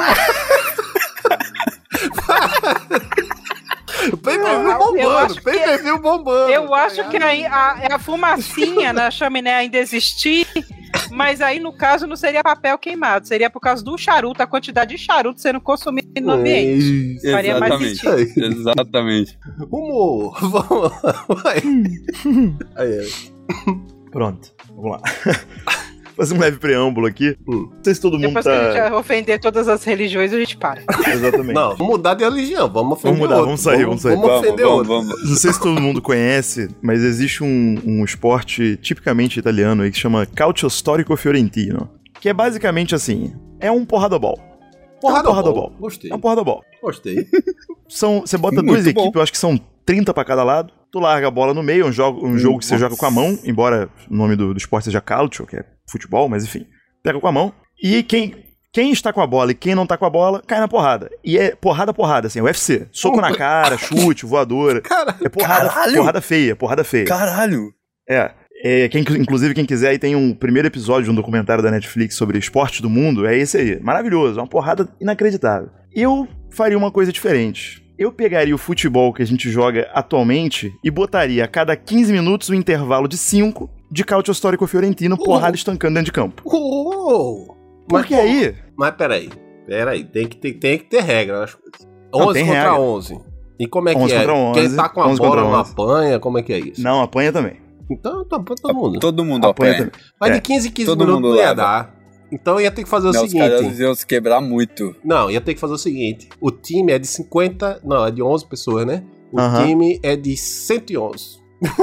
Speaker 1: Pay-per-view bombando, pay-per-view bombando.
Speaker 4: Eu acho que aí a, a fumacinha na chaminé ainda existir, mas aí no caso não seria papel queimado, seria por causa do charuto, a quantidade de charuto sendo consumido no ambiente.
Speaker 2: É,
Speaker 4: Faria mais
Speaker 2: exatamente,
Speaker 4: sentido.
Speaker 2: exatamente.
Speaker 1: Humor, vamos lá, vai. Aí, aí.
Speaker 3: Pronto, vamos lá. Fazer um leve preâmbulo aqui. Hum. Não sei se todo mundo
Speaker 4: Depois
Speaker 3: tá...
Speaker 4: que a gente ofender todas as religiões, a gente para.
Speaker 3: Exatamente.
Speaker 1: Não, vamos mudar de religião, vamos ofender
Speaker 3: Vamos mudar,
Speaker 1: outro.
Speaker 3: vamos sair, vamos sair.
Speaker 1: Vamos, vamos ofender
Speaker 2: vamos,
Speaker 1: outro.
Speaker 2: vamos.
Speaker 3: Não sei se todo mundo conhece, mas existe um, um esporte tipicamente italiano aí que chama Calcio Storico Fiorentino. Que é basicamente assim, é um porrada-bol.
Speaker 1: Porrada
Speaker 3: é um porrada-bol.
Speaker 1: Gostei.
Speaker 3: É um porrada-bol.
Speaker 1: Gostei.
Speaker 3: São, você bota
Speaker 2: Muito
Speaker 3: duas
Speaker 2: bom.
Speaker 3: equipes, eu acho que são trinta pra cada lado. Tu larga a bola no meio, é um jogo, um jogo que você joga com a mão, embora o nome do, do esporte seja Calcio, que é futebol, mas enfim. Pega com a mão. E quem, quem está com a bola e quem não tá com a bola, cai na porrada. E é porrada, porrada, assim, U F C. Soco na cara, chute, voadora.
Speaker 1: Caralho.
Speaker 3: É porrada,
Speaker 2: Caralho.
Speaker 3: porrada feia, porrada feia.
Speaker 2: Caralho!
Speaker 3: É. É, quem, inclusive, quem quiser, aí tem um primeiro episódio de um documentário da Netflix sobre esporte do mundo, é esse aí. Maravilhoso, é uma porrada inacreditável. Eu faria uma coisa diferente. Eu pegaria o futebol que a gente joga atualmente e botaria a cada quinze minutos um intervalo de cinco de Calcio Storico Fiorentino, porrada estancando dentro de campo.
Speaker 1: Oh.
Speaker 3: Porque
Speaker 1: Mas,
Speaker 3: aí...
Speaker 1: Mas peraí, peraí, tem que ter, tem que ter regra nas coisas.
Speaker 3: Não,
Speaker 1: onze
Speaker 3: tem
Speaker 1: contra
Speaker 3: regra.
Speaker 1: onze. E como é que
Speaker 3: onze
Speaker 1: é?
Speaker 3: contra onze,
Speaker 1: Quem tá com a
Speaker 3: onze
Speaker 1: bola
Speaker 3: contra
Speaker 1: não
Speaker 3: onze.
Speaker 1: apanha? Como é que é isso?
Speaker 3: Não, apanha também.
Speaker 1: Então, tá pra todo mundo.
Speaker 2: Todo mundo
Speaker 3: Apanha
Speaker 2: apanha.
Speaker 3: também.
Speaker 1: Mas
Speaker 3: É.
Speaker 1: de quinze em quinze
Speaker 2: Todo
Speaker 1: minutos
Speaker 2: mundo
Speaker 1: não ia
Speaker 2: leva.
Speaker 1: dar. Então ia ter que fazer o
Speaker 2: Não, os
Speaker 1: seguinte.
Speaker 2: caras iam se quebrar muito.
Speaker 1: Não, ia ter que fazer o seguinte. O time é de cinquenta... Não, é de onze pessoas, né? O
Speaker 3: Aham.
Speaker 1: time é de cento e onze.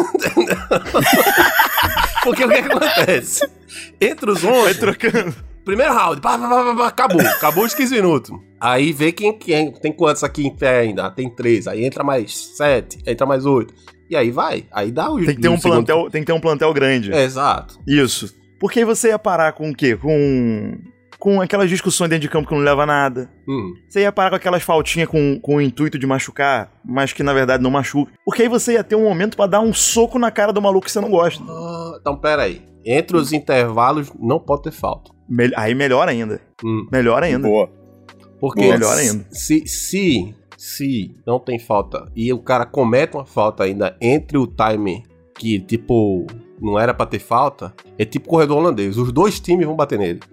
Speaker 1: Porque o que, que acontece? Entre os
Speaker 3: Vai
Speaker 1: onze...
Speaker 3: trocando.
Speaker 1: Primeiro round, pá, pá, pá, pá, acabou. Acabou os quinze minutos. Aí vê quem, quem tem quantos aqui em pé ainda. Tem três. Aí entra mais sete, entra mais oito. E aí vai. Aí dá o
Speaker 3: Tem que ter
Speaker 1: o
Speaker 3: um
Speaker 1: segundo-
Speaker 3: plantel, tem que ter um plantel grande.
Speaker 1: É, exato.
Speaker 3: Isso. Porque aí você ia parar com o quê? Com... Com aquelas discussões dentro de campo que não leva a nada.
Speaker 1: Hum.
Speaker 3: Você ia parar com aquelas faltinhas com, com o intuito de machucar, mas que na verdade não machuca. Porque aí você ia ter um momento pra dar um soco na cara do maluco que você não gosta.
Speaker 1: Ah, então, pera aí. Entre os intervalos, não pode ter falta.
Speaker 3: Me- aí melhor ainda.
Speaker 1: Hum.
Speaker 3: Melhor ainda.
Speaker 2: Boa.
Speaker 1: Porque
Speaker 3: Melhor ainda.
Speaker 1: Se, se, se não tem falta e o cara comete uma falta ainda entre o time que, tipo, não era pra ter falta, é tipo corredor holandês. Os dois times vão bater nele.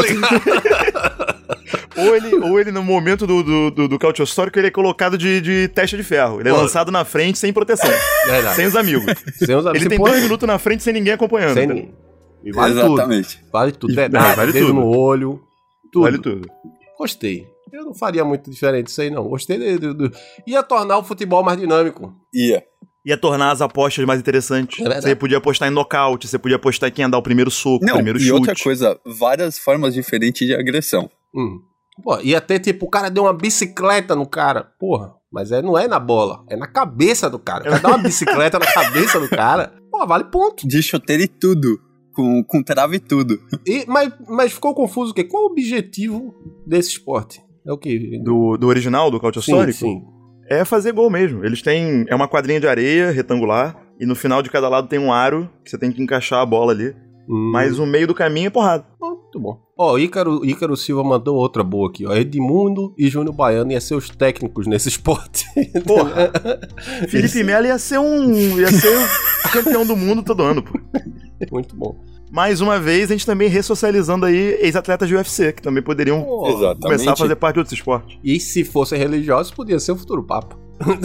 Speaker 3: Ou ele, ou ele no momento do, do, do, do Calcio Storico, ele é colocado de, de testa de ferro. Ele é
Speaker 1: Pô.
Speaker 3: lançado na frente sem proteção.
Speaker 1: Verdade.
Speaker 3: Sem os amigos.
Speaker 1: Sem os
Speaker 3: Ele
Speaker 1: se
Speaker 3: tem
Speaker 1: pode-
Speaker 3: dois minutos na frente sem ninguém acompanhando.
Speaker 1: Sem
Speaker 3: tá?
Speaker 1: ninguém. E vale tudo.
Speaker 2: Exatamente.
Speaker 1: Vale tudo.
Speaker 3: E-
Speaker 1: Dedada,
Speaker 3: não, vale
Speaker 1: dedo
Speaker 3: tudo.
Speaker 1: no olho. Tudo.
Speaker 3: Vale tudo.
Speaker 1: Gostei. Eu não faria muito diferente isso aí, não. Gostei de, de, de... Ia tornar o futebol mais dinâmico.
Speaker 2: Ia.
Speaker 3: Ia tornar as apostas mais interessantes.
Speaker 1: É verdade.
Speaker 3: Você podia apostar em nocaute, você podia apostar em quem ia dar o primeiro soco, o
Speaker 2: Não,
Speaker 3: primeiro
Speaker 2: e
Speaker 3: chute.
Speaker 2: outra coisa, várias formas diferentes de agressão.
Speaker 1: Hum. Pô, ia ter, tipo, o cara deu uma bicicleta no cara. Porra, mas é, não é na bola, é na cabeça do cara. O cara dá uma bicicleta na cabeça do cara. Pô, vale ponto.
Speaker 2: De chuteira e tudo. Com, com trave e tudo.
Speaker 1: E, mas, mas ficou confuso o quê? Qual o objetivo desse esporte? É o quê?
Speaker 3: Do, do original, do Calcio
Speaker 1: Sim,
Speaker 3: Storico?
Speaker 1: sim.
Speaker 3: É fazer gol mesmo. Eles têm... É uma quadrinha de areia retangular, e no final de cada lado tem um aro, que você tem que encaixar a bola ali.
Speaker 1: Hum.
Speaker 3: Mas o meio do caminho é porrada.
Speaker 1: Muito bom. Ó, Ícaro, Ícaro Silva mandou outra boa aqui, ó. Edmundo e Júnior Baiano iam ser os técnicos nesse esporte.
Speaker 3: Porra. Felipe Melo ia ser um... Ia ser o campeão do mundo todo ano, pô.
Speaker 1: Muito bom.
Speaker 3: Mais uma vez, a gente também ressocializando aí ex-atletas de U F C, que também poderiam
Speaker 1: Pô,
Speaker 2: Exatamente.
Speaker 3: começar a fazer parte de outros esportes.
Speaker 1: E se fossem religiosos, podia ser o futuro Papa.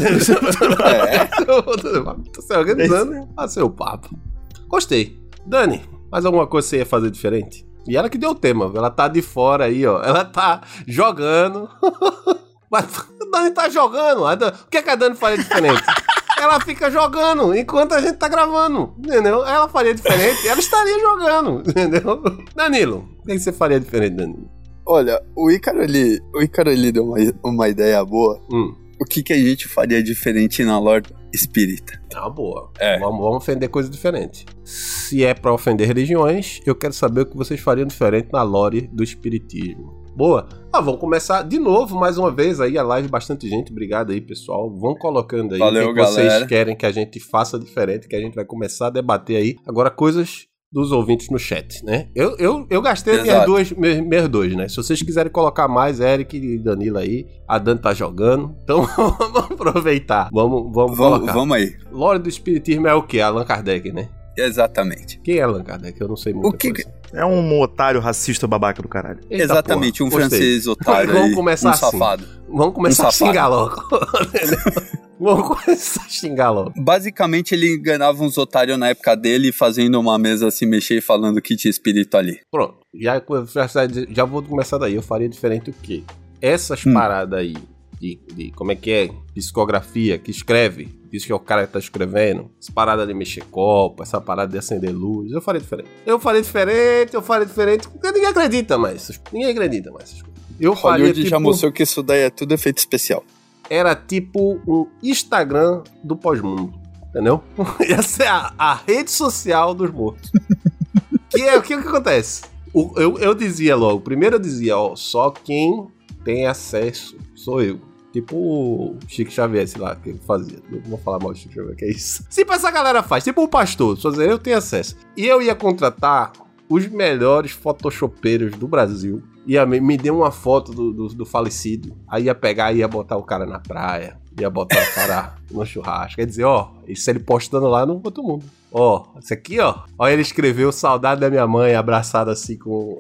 Speaker 2: É.
Speaker 1: Tô se organizando a ser o Papa. Gostei. Dani, mais alguma coisa que você ia fazer diferente? E ela que deu o tema, ela tá de fora aí, ó. Ela tá jogando. Mas a Dani tá jogando. A Dani- o que, é que a Dani faria diferente? Ela fica jogando enquanto a gente tá gravando, entendeu? Ela faria diferente, ela estaria jogando, entendeu? Danilo, o que, que você faria diferente, Danilo?
Speaker 2: Olha, o Ícaro, ele, o Ícaro, ele deu uma, uma ideia boa.
Speaker 1: Hum,
Speaker 2: O que, que a gente faria diferente na lore espírita?
Speaker 1: é uma boa.
Speaker 2: É.
Speaker 1: Vamos, vamos ofender coisas diferentes. Se é pra ofender religiões, eu quero saber o que vocês fariam diferente na lore do espiritismo. Boa. Ah, vamos começar de novo, mais uma vez aí, a live, bastante gente. Obrigado aí, pessoal. Vão colocando aí
Speaker 2: Valeu,
Speaker 1: o que, que vocês
Speaker 2: galera.
Speaker 1: querem que a gente faça diferente, que a gente vai começar a debater aí. Agora, coisas dos ouvintes no chat, né? Eu, eu, eu gastei
Speaker 2: Exato.
Speaker 1: minhas duas, meus, meus dois, né? Se vocês quiserem colocar mais, Eric e Danilo aí, a Dani tá jogando, então vamos aproveitar. Vamos, vamos,
Speaker 2: Vamos,
Speaker 1: colocar.
Speaker 2: vamos aí.
Speaker 1: Lore do Espiritismo é o quê? Allan Kardec, né?
Speaker 2: Exatamente.
Speaker 1: Quem é Allan Kardec? Eu não sei muito.
Speaker 2: O que...
Speaker 3: É um otário racista babaca do caralho.
Speaker 1: Eita,
Speaker 2: Exatamente,
Speaker 1: porra,
Speaker 2: um
Speaker 1: gostei.
Speaker 2: francês otário
Speaker 1: Vamos
Speaker 2: aí,
Speaker 1: começar
Speaker 2: um
Speaker 1: assim.
Speaker 2: safado.
Speaker 1: Vamos começar
Speaker 2: Um
Speaker 1: a xingar
Speaker 2: safado.
Speaker 1: logo. Vamos começar a xingar logo.
Speaker 2: Basicamente, ele enganava uns otários na época dele, fazendo uma mesa se mexer e falando que tinha espírito ali.
Speaker 1: Pronto, já, já vou começar daí. Eu faria diferente o quê? Essas
Speaker 2: Hum.
Speaker 1: paradas aí, de, de como é que é? Psicografia, que escreve, diz que é o cara que tá escrevendo, essa parada de mexer copo, essa parada de acender luz, eu faria diferente. Eu faria diferente, eu faria diferente, porque ninguém acredita mais. Ninguém acredita mais. Eu faria,
Speaker 2: Hollywood
Speaker 1: tipo,
Speaker 2: já mostrou que isso daí é tudo efeito especial.
Speaker 1: era tipo um Instagram do pós-mundo, entendeu? Ia ser a, a rede social dos mortos. Que é o que, que acontece? O, eu, eu dizia logo, primeiro eu dizia, ó, só quem tem acesso sou eu. Tipo o Chico Xavier, sei lá, que ele fazia. Não vou falar mal do Chico Xavier, que é isso. Tipo essa galera faz, tipo o pastor, só dizer, eu tenho acesso. E eu ia contratar os melhores photoshopeiros do Brasil. Ia me, me deu uma foto do, do, do falecido. Aí ia pegar e ia botar o cara na praia. Ia botar o cara no churrasco. Quer dizer, ó, isso ele postando lá no outro mundo. Ó, isso aqui, ó. Ó, ele escreveu saudade da minha mãe, abraçado assim com...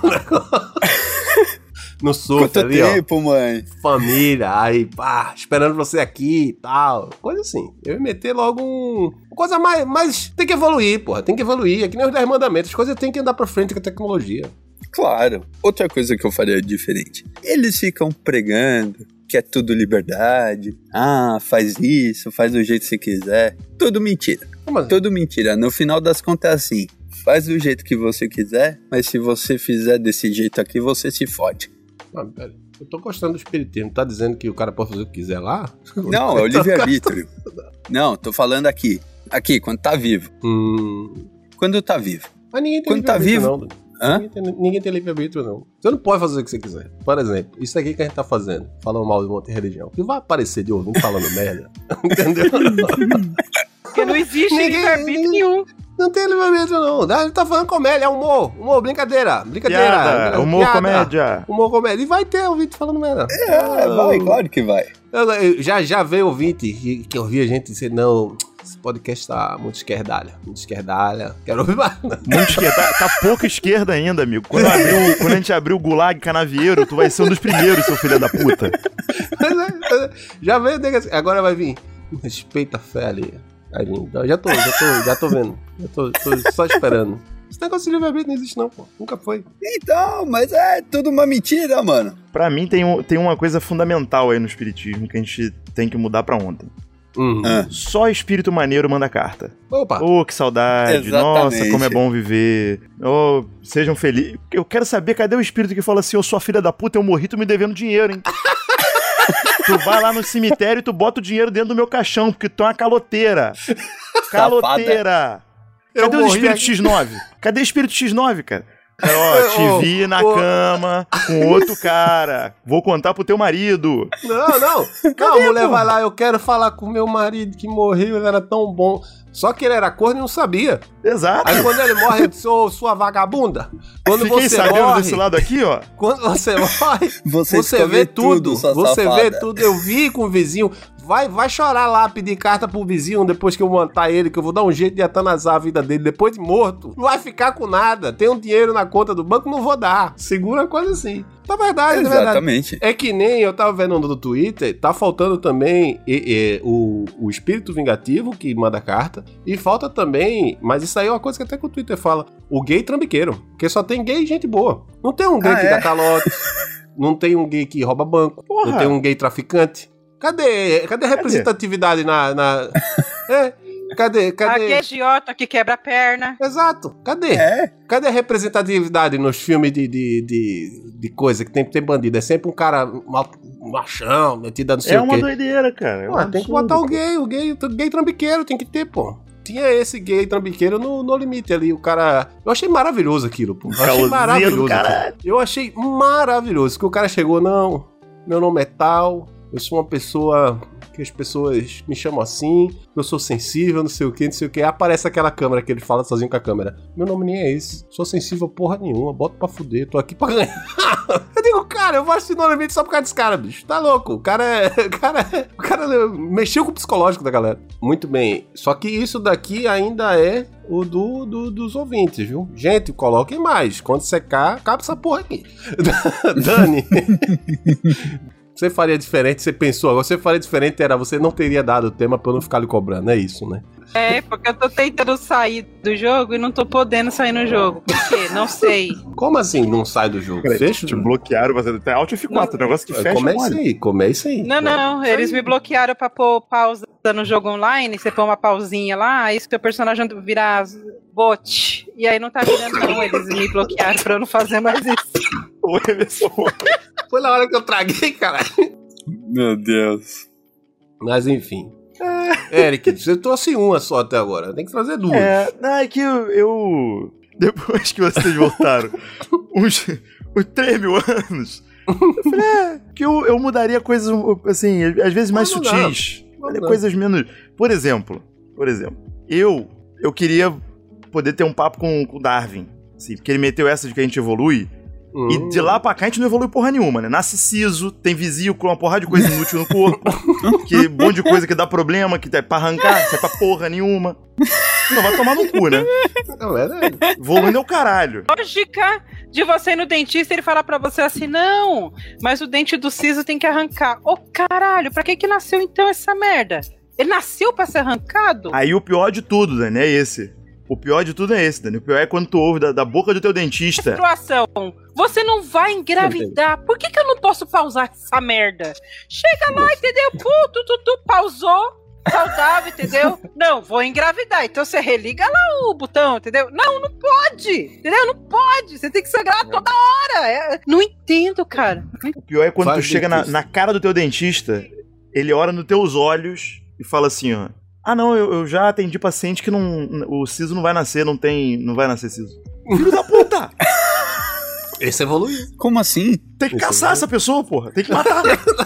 Speaker 1: no surf
Speaker 2: Quanto
Speaker 1: ali,
Speaker 2: tempo,
Speaker 1: ó.
Speaker 2: mãe?
Speaker 1: Família, aí, pá, esperando você aqui e tal. Coisa assim. Eu ia meter logo um... Coisa mais... mais... Tem que evoluir, porra. Tem que evoluir. É que nem os dez mandamentos. As coisas têm que andar pra frente com a tecnologia.
Speaker 2: Claro. Outra coisa que eu faria diferente. Eles ficam pregando que é tudo liberdade. Ah, faz isso, faz do jeito que você quiser. Tudo mentira.
Speaker 1: Como assim?
Speaker 2: Tudo mentira. No final das contas é assim. Faz do jeito que você quiser, mas se você fizer desse jeito aqui, você se fode.
Speaker 1: Ah, pera. Eu tô gostando do espiritismo. Tá dizendo que o cara pode fazer o que quiser lá?
Speaker 2: Não, é o livre-arbítrio. Não, tô falando aqui. Aqui, quando tá vivo.
Speaker 1: Hum...
Speaker 2: Quando tá vivo.
Speaker 1: Mas ninguém tem
Speaker 2: Quando tá
Speaker 1: livre-arbítrio,
Speaker 2: vivo...
Speaker 1: não.
Speaker 2: Hã?
Speaker 1: Ninguém tem, ninguém tem livre-arbítrio, não. Você não pode fazer o que você quiser. Por exemplo, isso aqui que a gente tá fazendo, falando mal de um monte de religião, que vai aparecer de ouvindo falando merda. Entendeu?
Speaker 4: Porque não existe
Speaker 1: Ninguém-
Speaker 4: livre-arbítrio
Speaker 1: ninguém-
Speaker 4: nenhum.
Speaker 1: Não tem livre-arbítrio, não. A gente tá falando comédia, é humor. Humor, brincadeira. Brincadeira.
Speaker 3: Piada, humor,
Speaker 1: piada,
Speaker 3: comédia.
Speaker 1: Humor, comédia. E vai ter ouvinte falando merda.
Speaker 2: É, vai, claro que vai.
Speaker 1: Eu- eu- já, já veio ouvinte que, que eu vi a gente dizer, não, esse podcast tá muito esquerdalha. Muito esquerdalha. Quero ouvir mais.
Speaker 3: Muito esquerda. Tá, tá pouco esquerda ainda, amigo. Quando, abriu, quando a gente abrir o Gulag Canavieiro, tu vai ser um dos primeiros, seu filho da puta.
Speaker 1: Mas é, mas é, já veio, nega, assim, agora vai vir. Respeita a fé ali. Aí vem. Então, já tô, já tô, já tô vendo. Já tô, tô só esperando. Esse negócio de livre-arbítrio não existe, não, pô. Nunca foi.
Speaker 2: Então, mas é tudo uma mentira, mano.
Speaker 3: Pra mim, tem, um- tem uma coisa fundamental aí no espiritismo que a gente tem que mudar pra ontem.
Speaker 1: Uhum.
Speaker 2: Ah.
Speaker 3: Só espírito maneiro manda carta.
Speaker 1: Opa!
Speaker 3: Ô, que saudade.
Speaker 2: Exatamente.
Speaker 3: Nossa, como é bom viver. Ô, sejam felizes. Eu quero saber, cadê o espírito que fala assim, ô, sua filha da puta, eu morri, tu me devendo dinheiro, hein? Tu vai lá no cemitério e tu bota o dinheiro dentro do meu caixão, porque tu é uma caloteira. Caloteira.
Speaker 1: Eu
Speaker 3: Cadê o
Speaker 1: morri
Speaker 3: espírito
Speaker 1: aqui.
Speaker 3: X nove? Cadê o espírito X nove, cara? Cara, ó,
Speaker 1: Ô,
Speaker 3: te vi na
Speaker 1: ô.
Speaker 3: cama com outro cara. Vou contar pro teu marido.
Speaker 1: Não, não. Não, a mulher vai lá, eu quero falar com meu marido que morreu, ele era tão bom. Só que ele era corno e não sabia.
Speaker 3: Exato.
Speaker 1: Aí quando ele morre, eu disse, ô, sua vagabunda. Quando
Speaker 3: Fiquei
Speaker 1: você
Speaker 3: sabendo
Speaker 1: morre,
Speaker 3: desse lado aqui, ó.
Speaker 1: quando você morre,
Speaker 2: Você,
Speaker 1: você
Speaker 2: fica
Speaker 1: vê
Speaker 2: vendo
Speaker 1: tudo.
Speaker 2: sua
Speaker 1: Você
Speaker 2: safada.
Speaker 1: vê tudo. Eu vi com o vizinho. Vai, vai chorar lá, pedir carta pro vizinho depois que eu matar ele, que eu vou dar um jeito de atanasar a vida dele depois de morto. Não vai ficar com nada. Tem um dinheiro na conta do banco, não vou dar. Segura a coisa assim. Na verdade, na verdade.
Speaker 2: Exatamente.
Speaker 1: É que nem eu tava vendo no Twitter, tá faltando também e, e, o, o espírito vingativo que manda carta. E falta também, mas isso aí é uma coisa que até que o Twitter fala, o gay trambiqueiro. Porque só tem gay e gente boa. Não tem um gay
Speaker 2: Ah,
Speaker 1: que
Speaker 2: é?
Speaker 1: dá calote, não tem um gay que rouba banco,
Speaker 3: Porra.
Speaker 1: não tem um gay traficante. Cadê, cadê a representatividade na... na... É, cadê,
Speaker 4: A
Speaker 1: cadê...
Speaker 4: agiota que quebra a perna.
Speaker 1: Exato, cadê?
Speaker 2: É,
Speaker 1: Cadê a representatividade nos filmes de, de, de, de coisa que tem que ter bandido? É sempre um cara ma- machão, metido a não sei
Speaker 3: É
Speaker 1: o
Speaker 3: uma
Speaker 1: quê.
Speaker 3: doideira, cara. É um
Speaker 1: Pô, tem que
Speaker 3: absurdo,
Speaker 1: botar o
Speaker 3: pô.
Speaker 1: gay, o gay, o gay trambiqueiro, tem que ter, pô. Tinha esse gay trambiqueiro no, no limite ali, o cara... Eu achei maravilhoso aquilo, pô. Eu achei
Speaker 3: Caloseiro,
Speaker 1: maravilhoso.
Speaker 3: caralho.
Speaker 1: Cara. Eu achei maravilhoso, que o cara chegou, não, meu nome é tal, eu sou uma pessoa que as pessoas me chamam assim, eu sou sensível, não sei o que, não sei o que. Aparece aquela câmera que ele fala sozinho com a câmera. Meu nome nem é esse. Sou sensível porra nenhuma, boto pra fuder, tô aqui pra ganhar. Eu digo, cara, eu vou assistir no limite só por causa desse cara, bicho. Tá louco? O cara é. O cara, é, o cara mexeu com o psicológico da galera. Muito bem. Só que isso daqui ainda é o do, do, dos ouvintes, viu? Gente, coloquem mais. Quando secar, acaba essa porra aqui. Dani. Você faria diferente, você pensou, agora você faria diferente, era você não teria dado o tema pra eu não ficar lhe cobrando, é isso, né?
Speaker 4: É, porque eu tô tentando sair do jogo e não tô podendo sair no jogo. Por quê? Não sei.
Speaker 1: Como assim não sai do jogo?
Speaker 3: Peraí,
Speaker 1: Fecha?
Speaker 3: te bloquearam, você tem Alt F quatro, o negócio que fecha.
Speaker 1: Como é isso aí? Como é isso aí?
Speaker 4: Não, não, eles me bloquearam pra pôr pausa no jogo online, você põe uma pausinha lá, aí seu personagem virar bot. E aí não tá virando não, eles me bloquearam pra eu não fazer mais isso.
Speaker 3: O Emerson.
Speaker 1: Foi na hora que eu traguei, caralho.
Speaker 2: Meu Deus.
Speaker 1: Mas enfim. Eric, você trouxe uma só até agora. Tem que trazer duas.
Speaker 3: É, não, é que eu, eu. Depois que vocês voltaram, uns, uns três mil anos, eu falei, é, que eu, eu mudaria coisas, assim, às vezes mais
Speaker 1: Vamos
Speaker 3: sutis.
Speaker 1: Vamos lá.
Speaker 3: Coisas menos. Por exemplo, por exemplo, eu, eu queria poder ter um papo com o Darwin. Assim, porque ele meteu essa de que a gente evolui.
Speaker 1: Hum.
Speaker 3: E de lá pra cá a gente não evolui porra nenhuma, né? Nasce siso, tem vesículo, uma porrada de coisa inútil no corpo, que um monte de coisa que dá problema, que é pra arrancar, não é pra porra nenhuma. Não, vai tomar no cu, né?
Speaker 1: Não, é verdade.
Speaker 3: Evoluindo é o caralho.
Speaker 4: Lógica de você ir no dentista e ele falar pra você assim, não, mas o dente do siso tem que arrancar. Ô, caralho, pra que que nasceu então essa merda? Ele nasceu pra ser arrancado?
Speaker 3: Aí o pior de tudo, Dani, é esse. O pior de tudo é esse, Dani. O pior é quando tu ouve da, da boca do teu dentista.
Speaker 4: Situação. Você não vai engravidar. Por que que eu não posso pausar essa merda? Chega lá, entendeu? Pô, tu, tu, tu pausou. Saudável, entendeu? Não, vou engravidar. Então você religa lá o botão, entendeu? Não, não pode. Entendeu? Não pode. Você tem que sangrar toda hora. É, não entendo, cara.
Speaker 3: O pior é quando
Speaker 1: Faz
Speaker 3: tu chega na, na cara do teu dentista, ele olha nos teus olhos e fala assim, ó. Ah, não, eu, eu já atendi paciente que não, o siso não vai nascer, não tem, não vai nascer siso. Filho da puta!
Speaker 1: Esse evoluiu.
Speaker 2: Como assim?
Speaker 3: Tem que
Speaker 1: Esse
Speaker 3: caçar
Speaker 1: evoluiu.
Speaker 3: essa pessoa, porra. Tem que matar.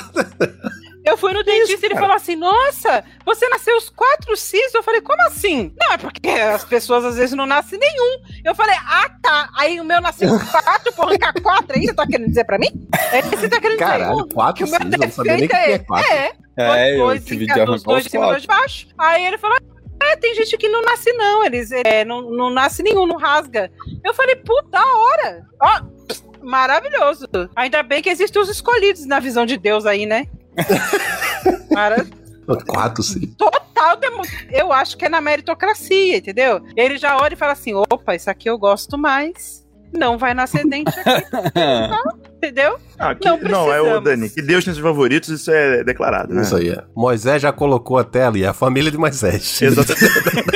Speaker 4: Eu fui no dentista
Speaker 3: isso,
Speaker 4: e ele
Speaker 3: cara?
Speaker 4: falou assim, nossa, você nasceu os quatro sisos? Eu falei, como assim? Não, é porque as pessoas às vezes não nascem nenhum. Eu falei, ah, tá. Aí o meu nasceu quatro, vou arrancar quatro aí, você tá querendo dizer pra mim? É que você tá querendo
Speaker 1: Caralho,
Speaker 4: dizer.
Speaker 1: quatro
Speaker 4: que o meu
Speaker 1: sisos, eu não sabia nem
Speaker 4: defeito
Speaker 1: que
Speaker 4: é,
Speaker 1: é quatro.
Speaker 4: é,
Speaker 2: É, eu
Speaker 4: dois,
Speaker 2: tive
Speaker 4: dois,
Speaker 2: de arrancar
Speaker 4: os dois
Speaker 2: os
Speaker 4: de cima, dois de baixo. Aí ele falou, é, tem gente que não nasce não, eles é, não, não nasce nenhum, não rasga. Eu falei, puta, da hora. Ó, maravilhoso. Ainda bem que existem os escolhidos na visão de Deus aí, né? Maravilhoso.
Speaker 1: Quatro, sim.
Speaker 4: Total, demo... eu acho que é na meritocracia, entendeu? Ele já olha e fala assim, opa, isso aqui eu gosto mais, não vai nascer dente aqui, entendeu?
Speaker 3: Ah, que,
Speaker 4: Não
Speaker 3: não, é o
Speaker 4: precisamos.
Speaker 3: Dani. Que Deus tem seus favoritos, isso é declarado, né?
Speaker 1: Isso aí é. Moisés já colocou até ali, a família de Moisés.
Speaker 3: Exatamente.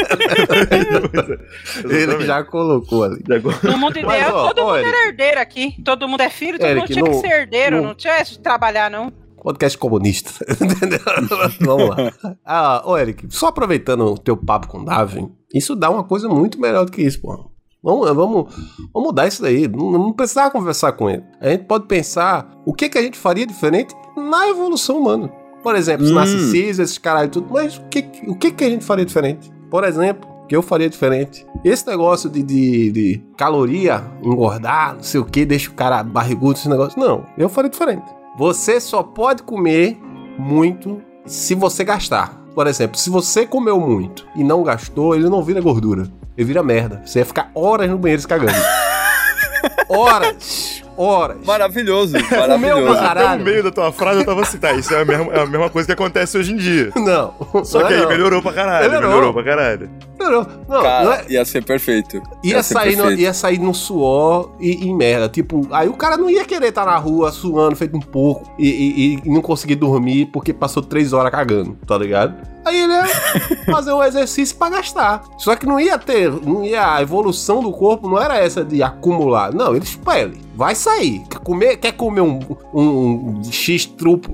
Speaker 1: Ele já colocou ali.
Speaker 4: No mundo
Speaker 1: Mas,
Speaker 4: ideal,
Speaker 1: ó,
Speaker 4: todo
Speaker 1: ó,
Speaker 4: mundo
Speaker 1: Eric.
Speaker 4: era herdeiro aqui, todo mundo é filho, todo
Speaker 1: Eric,
Speaker 4: mundo tinha
Speaker 1: não-
Speaker 4: que ser herdeiro,
Speaker 1: não-
Speaker 4: não, tinha de trabalhar, não.
Speaker 1: Podcast comunista. Entendeu? Vamos lá. Ah, ô Eric, só aproveitando o teu papo com o Darwin, isso dá uma coisa muito melhor do que isso, pô. Vamos, vamos, vamos mudar isso daí. Não, não precisava conversar com ele. A gente pode pensar o que, que a gente faria diferente na evolução humana. Por exemplo, se
Speaker 2: Hum.
Speaker 1: nasce cis, esses caralho e tudo, mas o que, o que, que a gente faria diferente? Por exemplo, o que eu faria diferente? Esse negócio de, de, de caloria, engordar, não sei o que, deixa o cara barrigudo, esse negócio. Não, eu faria diferente. Você só pode comer muito se você gastar. Por exemplo, se você comeu muito e não gastou, ele não vira gordura. Ele vira merda. Você ia ficar horas no banheiro se cagando. Horas. Horas.
Speaker 2: Maravilhoso,
Speaker 1: Comeu
Speaker 2: maravilhoso.
Speaker 1: pra caralho.
Speaker 3: Até no meio da tua frase eu tava assim, tá, isso é a mesma, é a mesma coisa que acontece hoje em dia.
Speaker 1: Não.
Speaker 3: Só
Speaker 1: não
Speaker 3: que
Speaker 1: é
Speaker 3: aí
Speaker 1: não.
Speaker 3: melhorou pra caralho,
Speaker 1: Melhorou.
Speaker 3: melhorou, pra caralho.
Speaker 1: Melhorou. Não,
Speaker 2: Cara,
Speaker 1: não é...
Speaker 2: ia ser perfeito.
Speaker 1: Ia
Speaker 2: ser
Speaker 1: sair, no,
Speaker 2: perfeito.
Speaker 1: ia sair no suor e em merda. Tipo, aí o cara não ia querer estar na rua suando, feito um porco, e, e- e não conseguir dormir porque passou três horas cagando, tá ligado? Aí ele ia fazer um exercício pra gastar. Só que não ia ter, não ia, a evolução do corpo não era essa de acumular. Não, ele espere. Vai sair. Quer comer, quer comer um, um, um X trupo,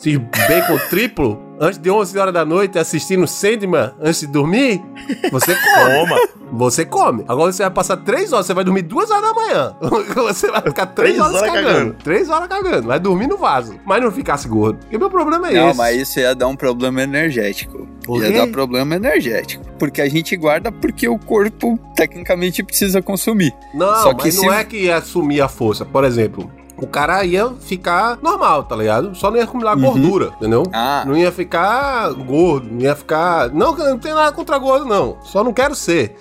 Speaker 1: esses bacon triplo, antes de onze horas da noite, assistindo Sandman antes de dormir, você come. Você come. Agora você vai passar três horas, você vai dormir duas horas da manhã. Você vai ficar três horas, horas cagando. cagando. Três horas cagando. Vai dormir no vaso. Mas não ficasse gordo. Porque meu problema é
Speaker 2: não,
Speaker 1: esse.
Speaker 2: Não, mas isso ia dar um problema energético. Ia dar problema energético. Porque a gente guarda porque o corpo, tecnicamente, precisa consumir.
Speaker 1: Não,
Speaker 2: Só que
Speaker 1: mas
Speaker 2: se...
Speaker 1: não é que ia assumir a força. Por exemplo... O cara ia ficar normal, tá ligado? Só não ia acumular uhum. gordura, entendeu? Ah. Não ia ficar gordo, não ia ficar... Não, não tem nada contra gordo, não. Só não quero ser.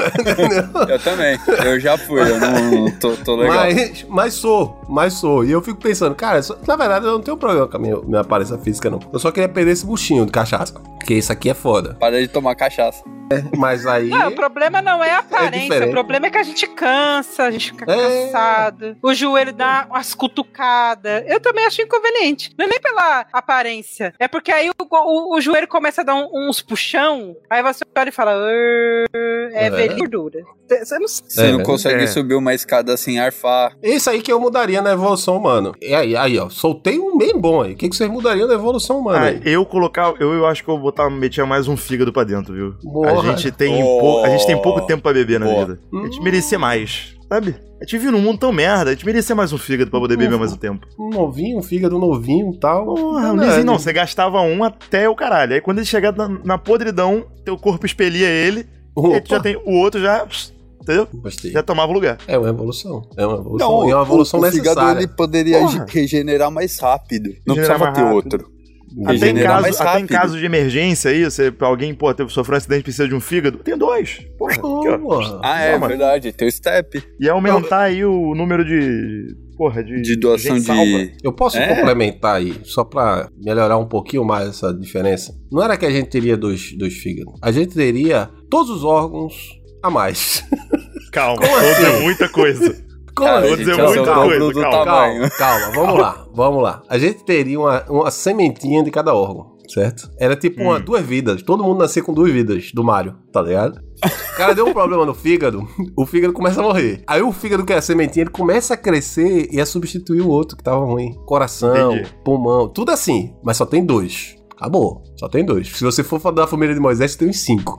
Speaker 2: Eu também. Eu já fui, eu não tô, tô legal.
Speaker 1: Mas, mas sou, mas sou. E eu fico pensando, cara, só, na verdade eu não tenho problema com a minha, minha aparência física, não. Eu só queria perder esse buchinho de cachaça. Porque isso aqui é foda.
Speaker 2: Para de tomar cachaça.
Speaker 1: É, mas aí...
Speaker 4: Não, o problema não é a aparência, é o problema é que a gente cansa, a gente fica é. cansado, o joelho dá umas cutucadas. Eu também acho inconveniente. Não é nem pela aparência, é porque aí o, o, o joelho começa a dar um, uns puxão, aí você olha e fala, é, é. velho gordura. Você não,
Speaker 2: você é, não consegue é. subir uma escada sem arfar.
Speaker 1: Isso aí que eu mudaria na evolução humana. E aí, aí, ó, soltei um bem bom aí. O que, que vocês mudariam na evolução humana?
Speaker 3: Ah, eu colocar, eu, eu acho que eu vou botar, metia mais um fígado pra dentro, viu? Boa. A gente tem, oh. pou, a gente tem pouco tempo pra beber na Boa. vida. A gente merecia mais, sabe? A gente vive num mundo tão merda, a gente merecia mais um fígado pra poder um, beber mais um tempo.
Speaker 1: Um novinho, um fígado novinho e tal.
Speaker 3: Porra, não, não, não, você gastava um até o caralho. Aí quando ele chegar na, na podridão, teu corpo expelia ele, e tu já tem o outro já... Entendeu?
Speaker 1: Gostei.
Speaker 3: Já tomava lugar.
Speaker 1: É uma evolução. É uma evolução. Não, e é uma evolução o, necessária.
Speaker 2: O fígado ele poderia Porra. regenerar mais rápido. Não regenerar precisava ter rápido. outro.
Speaker 3: Até em, caso, até em caso de emergência aí, você, alguém, pô, sofreu um acidente e precisa de um fígado, tem dois. Porra.
Speaker 1: Oh,
Speaker 3: aqui, ó.
Speaker 2: Ah, é Toma. verdade. Tem o step.
Speaker 3: E aumentar aí o número de... Porra, de...
Speaker 2: De doação de...
Speaker 1: Eu posso é. complementar aí, só pra melhorar um pouquinho mais essa diferença. Não era que a gente teria dois, dois fígados. A gente teria todos os órgãos a mais.
Speaker 3: Calma, vou dizer muita coisa.
Speaker 1: Como
Speaker 3: Cara, vou dizer muita coisa, calma.
Speaker 1: calma, calma, vamos lá, vamos lá. A gente teria uma, uma sementinha de cada órgão, certo? Era tipo hum. uma, duas vidas, todo mundo nascia com duas vidas do Mario, tá ligado? O cara deu um problema no fígado, o fígado começa a morrer. Aí o fígado que é a sementinha, ele começa a crescer e a substituir o outro que tava ruim. Coração, Entendi. pulmão, tudo assim, mas só tem dois. Acabou, só tem dois. Se você for da família de Moisés, você tem uns cinco.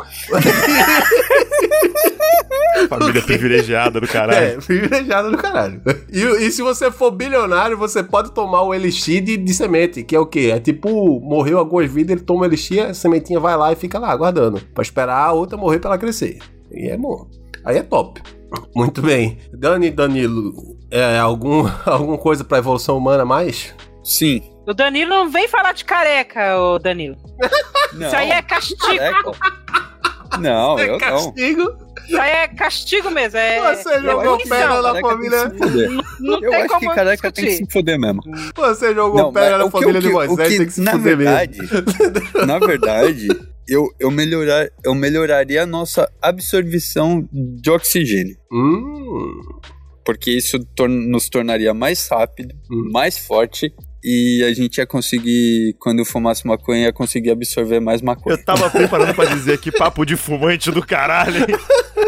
Speaker 3: Família privilegiada do caralho.
Speaker 1: É, privilegiada do caralho. E, e se você for bilionário, você pode tomar o elixir de, de semente, que é o quê? É tipo, morreu algumas vidas, ele toma o elixir, a sementinha vai lá e fica lá, aguardando, pra esperar a outra morrer pra ela crescer. E é bom. Aí é top. Muito bem. Dani e Danilo, é, algum, alguma coisa pra evolução humana a mais?
Speaker 2: Sim.
Speaker 4: O Danilo não vem falar de careca, ô Danilo.
Speaker 2: Não.
Speaker 4: Isso aí é castigo.
Speaker 2: Careca. Não,
Speaker 1: é
Speaker 2: eu
Speaker 1: castigo?
Speaker 2: não.
Speaker 4: Isso aí é castigo mesmo. É,
Speaker 1: Você jogou pedra na família.
Speaker 4: Não, não
Speaker 2: eu
Speaker 4: tem
Speaker 2: acho
Speaker 4: como
Speaker 2: que careca
Speaker 4: discutir.
Speaker 2: tem que se foder mesmo.
Speaker 1: Você jogou não, pedra na família que, de Moisés, que, tem que se fuder
Speaker 2: verdade,
Speaker 1: mesmo.
Speaker 2: Na verdade, eu, eu, melhorar, eu melhoraria a nossa absorção de oxigênio.
Speaker 1: Hum.
Speaker 2: Porque isso tor- nos tornaria mais rápido, hum. mais forte. E a gente ia conseguir, quando fumasse maconha, ia conseguir absorver mais maconha.
Speaker 3: Eu tava preparando pra dizer que papo de fumante do caralho, hein?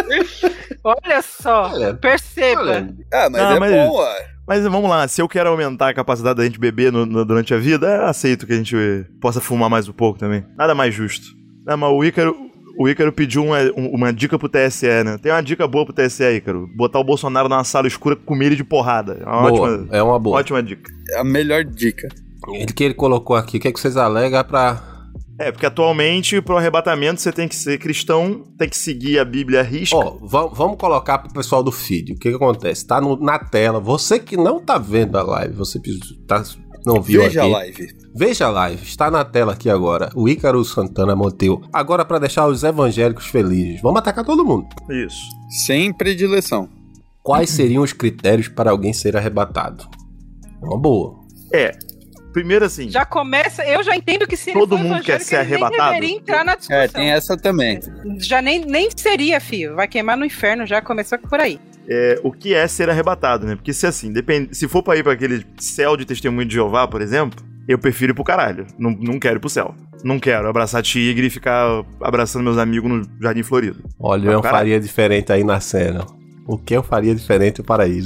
Speaker 4: Olha só, olha, perceba. Olha.
Speaker 2: Ah, mas Não, é mas, bom, ué.
Speaker 3: Mas vamos lá, se eu quero aumentar a capacidade da gente beber no, no, durante a vida, eu aceito que a gente possa fumar mais um pouco também. Nada mais justo. Não, mas o Ícaro... O Ícaro pediu uma, uma dica pro T S E, né? Tem uma dica boa pro T S E, Ícaro. Botar o Bolsonaro numa sala escura com ele de porrada. É uma,
Speaker 1: boa,
Speaker 3: ótima,
Speaker 1: é uma boa.
Speaker 3: ótima dica.
Speaker 2: É a melhor dica.
Speaker 1: Ele que ele colocou aqui, o que é que vocês alegam pra...
Speaker 3: É, porque atualmente, pro arrebatamento, você tem que ser cristão, tem que seguir a Bíblia à risca.
Speaker 1: Ó, oh, vamos colocar pro pessoal do feed. O que que acontece? Tá no, na tela. Você que não tá vendo a live, você tá... Não viu
Speaker 2: Veja
Speaker 1: aqui.
Speaker 2: a live.
Speaker 1: Veja a live. Está na tela aqui agora. O Ícaro Santana Monteiro. Agora para deixar os evangélicos felizes. Vamos atacar todo mundo.
Speaker 3: Isso.
Speaker 2: Sem predileção.
Speaker 1: Quais seriam os critérios para alguém ser arrebatado? Uma boa.
Speaker 3: É. Primeiro assim...
Speaker 4: Já começa... Eu já entendo que se
Speaker 3: todo mundo quer ser arrebatado.
Speaker 4: Nem deveria entrar na discussão.
Speaker 2: É, tem essa também.
Speaker 4: Já nem, nem seria, filho. Vai queimar no inferno. Já começou por aí.
Speaker 3: É, o que é ser arrebatado, né? Porque se assim, depende, se for pra ir pra aquele céu de testemunho de Jeová, por exemplo, eu prefiro ir pro caralho. Não, não quero ir pro céu. Não quero abraçar tigre e ficar abraçando meus amigos no Jardim Florido.
Speaker 1: Olha, eu faria diferente aí na cena. O que eu faria diferente no paraíso?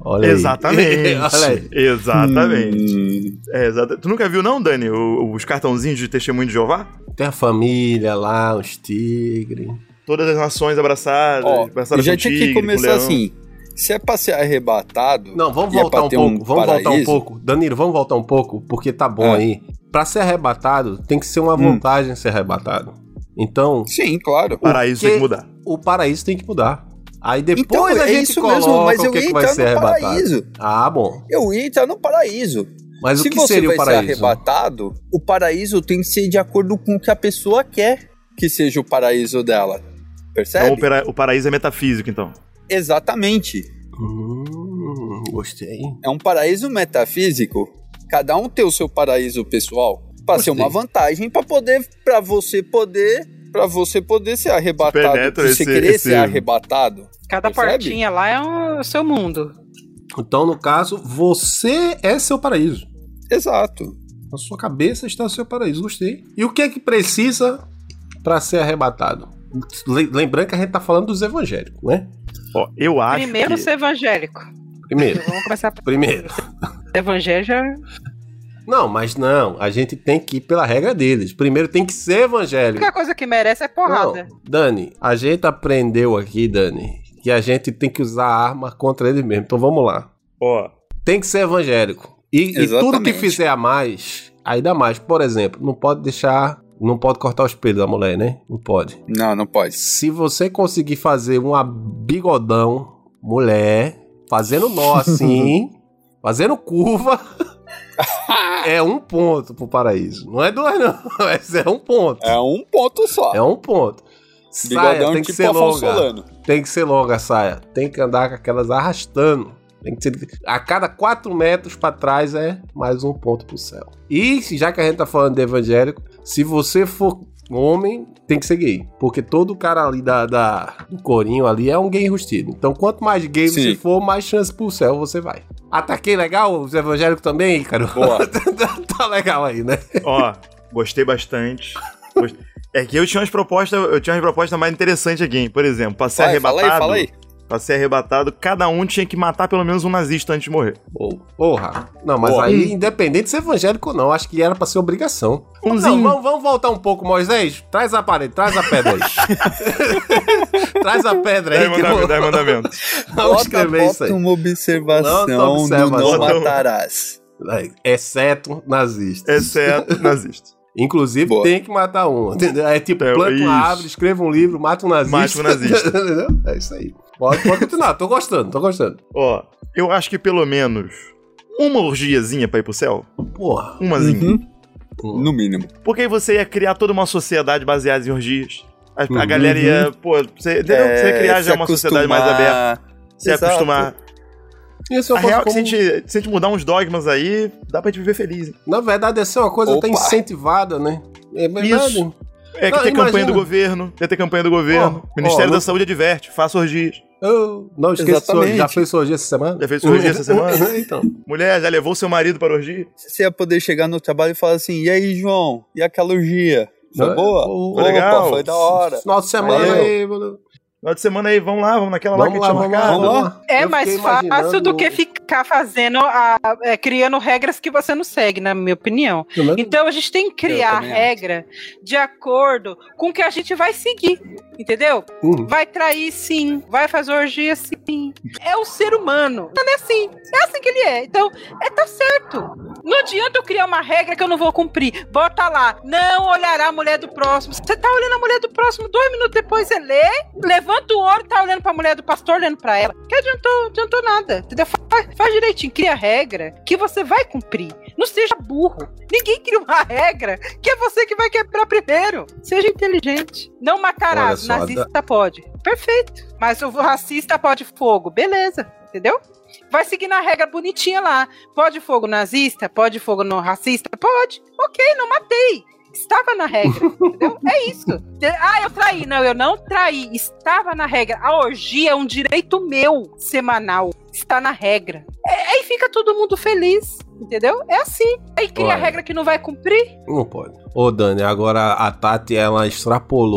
Speaker 1: Olha
Speaker 3: Exatamente.
Speaker 1: aí. Olha aí.
Speaker 3: Exatamente.
Speaker 2: Hum.
Speaker 3: É, exata- Tu nunca viu, não, Dani, o- os cartãozinhos de testemunho de Jeová?
Speaker 1: Tem a família lá, os tigres.
Speaker 3: Todas as nações abraçadas.
Speaker 2: Ó,
Speaker 3: abraçadas
Speaker 2: já
Speaker 3: com
Speaker 2: tinha
Speaker 3: tigre,
Speaker 2: que
Speaker 3: com
Speaker 2: começar
Speaker 3: leão.
Speaker 2: assim. Se é pra ser arrebatado...
Speaker 1: Não, vamos
Speaker 2: e é
Speaker 1: voltar
Speaker 2: pra
Speaker 1: um
Speaker 2: ter
Speaker 1: pouco.
Speaker 2: um
Speaker 1: vamos voltar um
Speaker 2: paraíso,
Speaker 1: pouco. Danilo, vamos voltar um pouco, porque tá bom
Speaker 2: Ah.
Speaker 1: aí. Pra ser arrebatado, tem que ser uma
Speaker 2: Hum.
Speaker 1: vantagem ser arrebatado. Então,
Speaker 2: Sim, claro.
Speaker 3: O paraíso
Speaker 1: que-
Speaker 3: tem que mudar.
Speaker 1: o paraíso tem que mudar. Aí depois
Speaker 2: Então,
Speaker 1: a
Speaker 2: é
Speaker 1: gente
Speaker 2: isso
Speaker 1: coloca
Speaker 2: mesmo, mas
Speaker 1: o
Speaker 2: eu
Speaker 1: que,
Speaker 2: ia
Speaker 1: que vai
Speaker 2: entrar
Speaker 1: ser
Speaker 2: no
Speaker 1: arrebatado.
Speaker 2: paraíso.
Speaker 1: Ah, bom.
Speaker 2: Eu ia entrar no paraíso.
Speaker 1: Mas
Speaker 2: Se
Speaker 1: o que
Speaker 2: você
Speaker 1: seria
Speaker 2: vai
Speaker 1: o paraíso?
Speaker 2: ser arrebatado, o paraíso tem que ser de acordo com o que a pessoa quer que seja o paraíso dela. Percebe?
Speaker 3: Então o, pera- o paraíso é metafísico, então.
Speaker 2: Exatamente.
Speaker 1: Hum, gostei.
Speaker 2: É um paraíso metafísico. Cada um tem o seu paraíso pessoal. Pra ser
Speaker 1: Gostei.
Speaker 2: uma vantagem pra poder, para você poder, para você poder ser arrebatado.
Speaker 3: Penetra
Speaker 2: Pra você
Speaker 3: esse-
Speaker 2: querer
Speaker 3: esse-
Speaker 2: ser arrebatado.
Speaker 4: Cada
Speaker 2: Percebe?
Speaker 4: portinha lá é um- o seu mundo.
Speaker 1: Então, no caso, você é seu paraíso.
Speaker 2: Exato.
Speaker 1: Na sua cabeça está o seu paraíso. Gostei. E o que é que precisa para ser arrebatado? Le- Lembrando que a gente tá falando dos evangélicos, né?
Speaker 3: Ó, eu acho
Speaker 4: Primeiro
Speaker 3: que...
Speaker 4: ser evangélico.
Speaker 1: Primeiro.
Speaker 4: Vamos começar por
Speaker 1: Primeiro.
Speaker 4: evangelho já.
Speaker 1: Não, mas não. A gente tem que ir pela regra deles. Primeiro tem que ser
Speaker 4: A
Speaker 1: evangélico.
Speaker 4: única coisa que merece é porrada.
Speaker 1: Não, Dani, a gente aprendeu aqui, Dani, que a gente tem que usar a arma contra ele mesmo. Então vamos lá.
Speaker 3: Ó,
Speaker 1: Tem que ser evangélico. E, e tudo
Speaker 2: Exatamente.
Speaker 1: que fizer a mais, aí dá mais. Por exemplo, não pode deixar... Não pode cortar o espelho da mulher, né? Não pode.
Speaker 2: Não, não pode.
Speaker 1: Se você conseguir fazer uma bigodão, mulher, fazendo nó assim, fazendo curva, é um ponto pro paraíso. Não é dois, não. Mas é um ponto.
Speaker 2: É um ponto só.
Speaker 1: É um ponto. Saia
Speaker 2: Bigodão
Speaker 1: tem que
Speaker 2: tipo
Speaker 1: ser
Speaker 2: Afonso
Speaker 1: longa.
Speaker 2: Solano.
Speaker 1: Tem que ser longa a saia. Tem que andar com aquelas arrastando. Tem que ser... A cada quatro metros pra trás é mais um ponto pro céu. E já que a gente tá falando de evangélico, se você for homem, tem que ser gay. Porque todo cara ali da, da- do corinho ali é um gay enrustido. Então quanto mais gay
Speaker 2: Sim.
Speaker 1: você for, mais chance pro céu você vai. Ataquei legal os evangélicos também, cara?
Speaker 2: Boa.
Speaker 1: Tá legal aí, né?
Speaker 3: ó, gostei bastante. Gost- É que eu tinha umas propostas, eu tinha umas propostas mais interessantes aqui, hein? Por exemplo, pra ser
Speaker 2: Vai, fala
Speaker 3: arrebatado,
Speaker 2: aí, fala aí.
Speaker 3: pra ser arrebatado, cada um tinha que matar pelo menos um nazista antes de morrer.
Speaker 1: Pô, Porra. Não, mas
Speaker 2: Porra.
Speaker 1: aí, independente de ser evangélico ou não, acho que era pra ser obrigação.
Speaker 3: Umzinho.
Speaker 1: Não, vamos, vamos voltar um pouco, Moisés. Traz a parede, traz a pedra aí. Traz a pedra aí.
Speaker 3: Dez
Speaker 1: que eu vou-
Speaker 3: mandamentos, dez mandamentos.
Speaker 1: Vamos
Speaker 2: Bota,
Speaker 1: escrever isso
Speaker 2: bota
Speaker 1: aí.
Speaker 2: uma observação
Speaker 1: Não,
Speaker 2: no
Speaker 1: observação.
Speaker 2: não matarás.
Speaker 1: Exceto nazistas.
Speaker 3: Exceto nazista.
Speaker 1: Inclusive,
Speaker 2: Boa.
Speaker 1: tem que matar um. Entendeu? É tipo,
Speaker 3: É,
Speaker 1: planta
Speaker 3: isso.
Speaker 1: uma árvore, escreva um livro, mata um nazista.
Speaker 3: Mata um nazista.
Speaker 1: Entendeu? É isso aí. Pode, pode continuar, tô gostando, tô gostando.
Speaker 3: Ó, eu acho que pelo menos uma orgiazinha pra ir pro céu.
Speaker 1: Porra.
Speaker 3: Umazinha.
Speaker 2: Uhum. No mínimo.
Speaker 3: Porque aí você ia criar toda uma sociedade baseada em orgias. A, a
Speaker 1: Uhum.
Speaker 3: galera ia, pô, você, entendeu?
Speaker 2: É,
Speaker 3: Você ia criar já
Speaker 2: se
Speaker 3: uma sociedade mais aberta.
Speaker 2: acostumar.
Speaker 3: Se
Speaker 2: Exato.
Speaker 3: acostumar.
Speaker 1: Isso eu
Speaker 3: A real é que
Speaker 1: como...
Speaker 3: se a, gente, se a gente mudar uns dogmas aí, dá pra gente viver feliz. Hein?
Speaker 1: Na verdade, essa é uma coisa até
Speaker 2: Opa.
Speaker 1: incentivada, né? É verdade.
Speaker 3: Isso. É que
Speaker 1: Não,
Speaker 3: tem campanha
Speaker 1: imagina.
Speaker 3: do governo, ia ter campanha do governo.
Speaker 1: Ó,
Speaker 3: Ministério
Speaker 1: ó,
Speaker 3: da
Speaker 1: não-
Speaker 3: Saúde adverte, faça orgias.
Speaker 1: Eu não esqueço,
Speaker 2: Exatamente.
Speaker 1: já fez sorgia essa semana?
Speaker 3: Já fez sorgia essa semana?
Speaker 1: Então.
Speaker 3: Mulher, já levou seu marido para orgia?
Speaker 2: Você ia poder chegar no trabalho e falar assim, e aí, João? E aquela orgia? Foi
Speaker 1: É,
Speaker 2: boa?
Speaker 1: foi
Speaker 2: Opa,
Speaker 3: legal.
Speaker 2: foi da hora.
Speaker 1: Final de semana
Speaker 2: Valeu.
Speaker 1: aí, mano.
Speaker 3: Final de semana aí, vamos lá, vamos naquela lá que
Speaker 1: Vamos
Speaker 3: a
Speaker 1: lá,
Speaker 3: gente tinha
Speaker 1: vamos lá,
Speaker 3: marcado.
Speaker 1: vamos lá.
Speaker 4: É
Speaker 1: Eu
Speaker 4: mais
Speaker 1: fiquei
Speaker 4: fácil
Speaker 1: imaginando-
Speaker 4: do que ficar fazendo, a, é, criando regras que você não segue, na minha opinião. Então a gente tem que criar
Speaker 2: também acho.
Speaker 4: regra de acordo com o que a gente vai seguir, entendeu?
Speaker 1: Hum.
Speaker 4: Vai trair sim, vai fazer orgia sim. É o ser humano. Não é assim. É assim que ele é. Então, é tá certo. Não adianta eu criar uma regra que eu não vou cumprir. Bota lá, não olhará a mulher do próximo. Você tá olhando a mulher do próximo, dois minutos depois você lê, levanta o olho e tá olhando pra mulher do pastor, olhando pra ela. Que adiantou, adiantou nada. Entendeu? Faz, faz direitinho, cria regra que você vai cumprir. Não seja burro. Ninguém cria uma regra que é você que vai quebrar primeiro. Seja inteligente. Não matarás.
Speaker 1: Olha só,
Speaker 4: Nazista pode. Perfeito. Mas o racista pode fogo. Beleza. Entendeu? Vai seguir na regra bonitinha lá. Pode fogo nazista? Pode fogo no racista? Pode. Ok, não matei. Estava na regra, entendeu? É isso. Ah, eu traí. Não, eu não traí. Estava na regra. A orgia é um direito meu, semanal. Está na regra. É, aí fica todo mundo feliz, entendeu? É assim. Aí cria
Speaker 1: Olha.
Speaker 4: a regra que não vai cumprir.
Speaker 1: Não pode. Ô, Dani, agora a Tati, ela extrapolou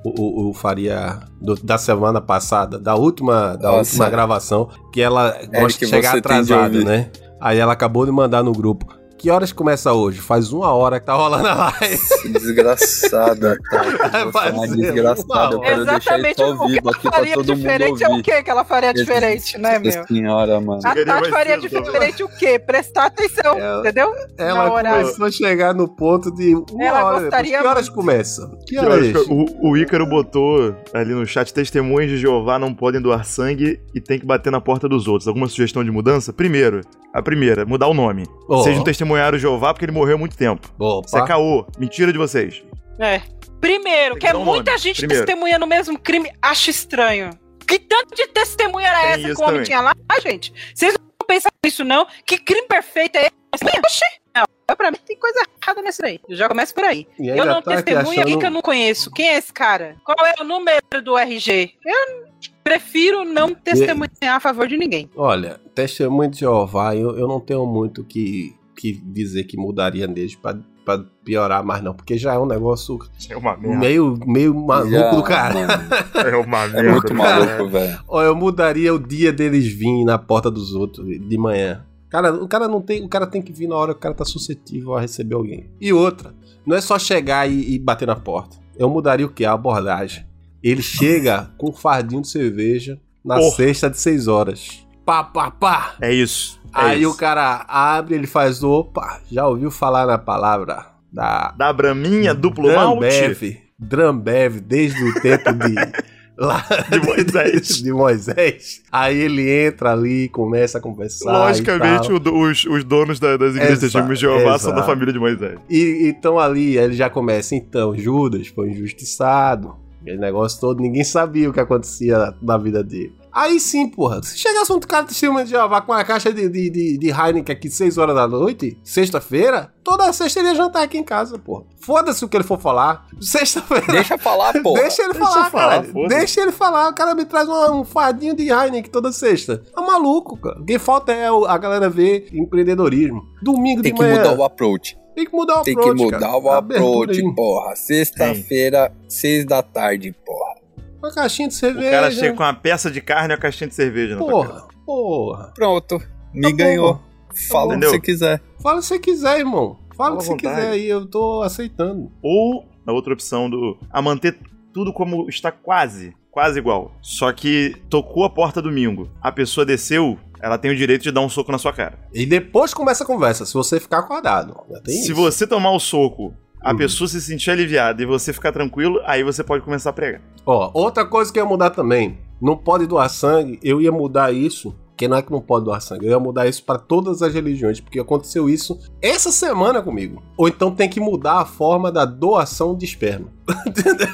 Speaker 1: o, o Faria do, da semana passada, da última, da
Speaker 2: Nossa.
Speaker 1: última gravação, que ela gosta
Speaker 2: que
Speaker 1: de chegar
Speaker 2: você tem de
Speaker 1: atrasada,
Speaker 2: ouvir.
Speaker 1: né? Aí ela acabou de mandar no grupo. Que horas começa hoje? Faz uma hora que tá rolando a live.
Speaker 2: Desgraçada, cara.
Speaker 1: Vai
Speaker 2: Você é uma
Speaker 1: fazer
Speaker 2: desgraçada. Eu
Speaker 1: uma
Speaker 2: quero deixar
Speaker 4: Exatamente,
Speaker 2: isso ao
Speaker 4: o que
Speaker 2: vivo
Speaker 4: ela
Speaker 2: aqui pra
Speaker 4: faria
Speaker 2: todo mundo
Speaker 4: diferente é o
Speaker 2: ouvir.
Speaker 4: que que ela faria diferente, né, meu?
Speaker 2: Nossa senhora, mano.
Speaker 4: A
Speaker 3: Queria
Speaker 4: Tati
Speaker 3: mais
Speaker 4: faria
Speaker 3: cedo,
Speaker 4: diferente o quê? Prestar atenção,
Speaker 1: Ela-
Speaker 4: entendeu?
Speaker 1: Ela
Speaker 4: Na horário.
Speaker 1: começou a chegar no ponto de uma
Speaker 4: Ela
Speaker 1: hora.
Speaker 4: gostaria
Speaker 1: depois. Que horas
Speaker 4: muito.
Speaker 1: começa? Que
Speaker 3: Eu
Speaker 1: horas?
Speaker 3: acho que o, o Ícaro botou ali no chat: testemunhas de Jeová não podem doar sangue e tem que bater na porta dos outros. Alguma sugestão de mudança? Primeiro, a primeira, mudar o nome.
Speaker 1: Ó.
Speaker 3: Sejam testemunhar o Jeová porque ele morreu há muito tempo.
Speaker 1: Opa.
Speaker 3: Isso é caô. Mentira de vocês.
Speaker 4: É. Primeiro,
Speaker 3: Tem
Speaker 4: que
Speaker 3: que
Speaker 4: é
Speaker 3: dar um
Speaker 4: muita
Speaker 3: nome.
Speaker 4: gente
Speaker 3: Primeiro.
Speaker 4: testemunhando o mesmo crime, acho estranho. Que tanto de testemunha era
Speaker 3: Tem
Speaker 4: essa
Speaker 3: isso
Speaker 4: que o homem
Speaker 3: também.
Speaker 4: tinha lá, gente? Vocês não pensam nisso, não? Que crime perfeito é esse? Oxi! Não, pra mim tem coisa errada nesse aí. Eu já começo por aí.
Speaker 1: E
Speaker 4: Eu
Speaker 1: ainda
Speaker 4: não
Speaker 1: tá aqui
Speaker 4: testemunho,
Speaker 1: achando-
Speaker 4: que eu não conheço. Quem é esse cara? Qual é o número do R G? Eu prefiro não testemunhar a favor de ninguém.
Speaker 1: Olha, testemunho de Jeová, eu, eu não tenho muito que, que dizer que mudaria neles pra, pra piorar mais não, porque já é um negócio
Speaker 3: É uma merda.
Speaker 1: meio, meio maluco
Speaker 2: Já,
Speaker 1: do cara.
Speaker 2: mano,
Speaker 3: É uma
Speaker 2: É
Speaker 3: merda.
Speaker 2: muito
Speaker 3: cara.
Speaker 2: maluco, velho.
Speaker 1: Ó, eu mudaria o dia deles virem na porta dos outros de manhã. Cara, o cara não tem, o cara tem que vir na hora que o cara tá suscetível a receber alguém. E outra, não é só chegar e, e bater na porta. Eu mudaria o que? A abordagem. Ele chega com um fardinho de cerveja na
Speaker 3: Porra.
Speaker 1: sexta de seis horas. Pá, pá, pá.
Speaker 3: É isso. É
Speaker 1: Aí
Speaker 3: isso.
Speaker 1: o cara abre, ele faz, opa, já ouviu falar na palavra da
Speaker 3: Da Braminha, duplo malte.
Speaker 1: Drambev, Drambev, desde o tempo de, lá,
Speaker 3: De Moisés.
Speaker 1: de Moisés. Aí ele entra ali, começa a conversar.
Speaker 3: Logicamente,
Speaker 1: e, tal.
Speaker 3: o do- os, os donos da- das igrejas
Speaker 1: Exa-
Speaker 3: de Jeová são da
Speaker 1: exato.
Speaker 3: família de Moisés.
Speaker 1: E então ali ele já começa, então, Judas foi injustiçado. Aquele negócio todo, ninguém sabia o que acontecia na vida dele. Aí sim, porra, se chegasse um cara de testemunho de Jeová com uma caixa de, de, de, de Heineken aqui seis horas da noite, sexta-feira, toda sexta ele ia jantar aqui em casa, porra. Foda-se o que ele for falar. Sexta-feira.
Speaker 2: Deixa falar, porra.
Speaker 1: Deixa ele
Speaker 3: Deixa
Speaker 1: falar,
Speaker 3: eu falar,
Speaker 1: cara.
Speaker 3: foda-se.
Speaker 1: Deixa ele falar. O cara me traz uma- um fardinho de Heineken toda sexta. Tá maluco, cara. O que falta é o- a galera ver empreendedorismo. Domingo
Speaker 2: Tem
Speaker 1: de
Speaker 2: que
Speaker 1: manhã.
Speaker 2: mudar o approach.
Speaker 1: Tem que mudar o
Speaker 2: Tem
Speaker 1: approach,
Speaker 2: que mudar
Speaker 1: cara.
Speaker 2: o
Speaker 1: Abertura
Speaker 2: approach,
Speaker 1: aí.
Speaker 2: porra. Sexta-feira, seis da tarde, porra.
Speaker 1: Uma caixinha de
Speaker 3: O
Speaker 1: cerveja.
Speaker 3: cara chega com uma peça de carne e uma caixinha de cerveja na tua casa.
Speaker 1: Porra, porra.
Speaker 2: Pronto. Me
Speaker 1: Tá bom,
Speaker 2: ganhou. Fala o que
Speaker 3: Entendeu?
Speaker 2: você quiser.
Speaker 1: Fala se você quiser, irmão. Fala o
Speaker 3: Fala
Speaker 1: que
Speaker 3: à
Speaker 1: você
Speaker 3: vontade.
Speaker 1: quiser aí, eu tô aceitando.
Speaker 3: Ou, a outra opção do... A manter tudo como está quase, quase igual. Só que tocou a porta domingo. A pessoa desceu, ela tem o direito de dar um soco na sua cara.
Speaker 1: E depois começa a conversa, se você ficar acordado. Já tem
Speaker 3: Se
Speaker 1: isso.
Speaker 3: você tomar o soco, a
Speaker 1: Uhum.
Speaker 3: pessoa se sentir aliviada e você ficar tranquilo, aí você pode começar a pregar.
Speaker 1: Ó, outra coisa que eu ia mudar também. Não pode doar sangue, eu ia mudar isso. Que não é que não pode doar sangue, eu ia mudar isso pra todas as religiões, porque aconteceu isso essa semana comigo. Ou então tem que mudar a forma da doação de esperma. Entendeu?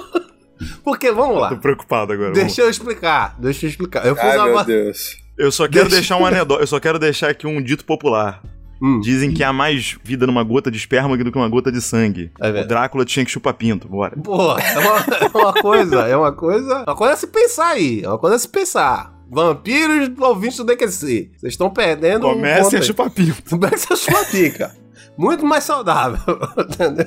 Speaker 1: Porque, vamos
Speaker 3: Tô
Speaker 1: lá.
Speaker 3: preocupado agora.
Speaker 1: Deixa eu explicar, deixa eu explicar. Eu fiz
Speaker 2: Ai, meu
Speaker 1: uma...
Speaker 2: Deus.
Speaker 3: Eu só quero
Speaker 1: Deixa-
Speaker 3: deixar um anedota, eu só quero deixar aqui um dito popular.
Speaker 1: Hum,
Speaker 3: Dizem que há mais vida numa gota de esperma do que uma gota de sangue.
Speaker 1: É
Speaker 3: O
Speaker 1: verdade.
Speaker 3: Drácula tinha que chupar pinto, bora.
Speaker 1: Pô, é uma, é uma coisa, é uma coisa. Uma coisa a se pensar aí. É uma coisa a se pensar. Vampiros ouvintes do D Q C. Vocês estão perdendo. um
Speaker 3: Comecem
Speaker 1: ponto
Speaker 3: a
Speaker 1: aí.
Speaker 3: chupar pinto.
Speaker 1: Comece a chupar pica. Muito mais saudável. Entendeu?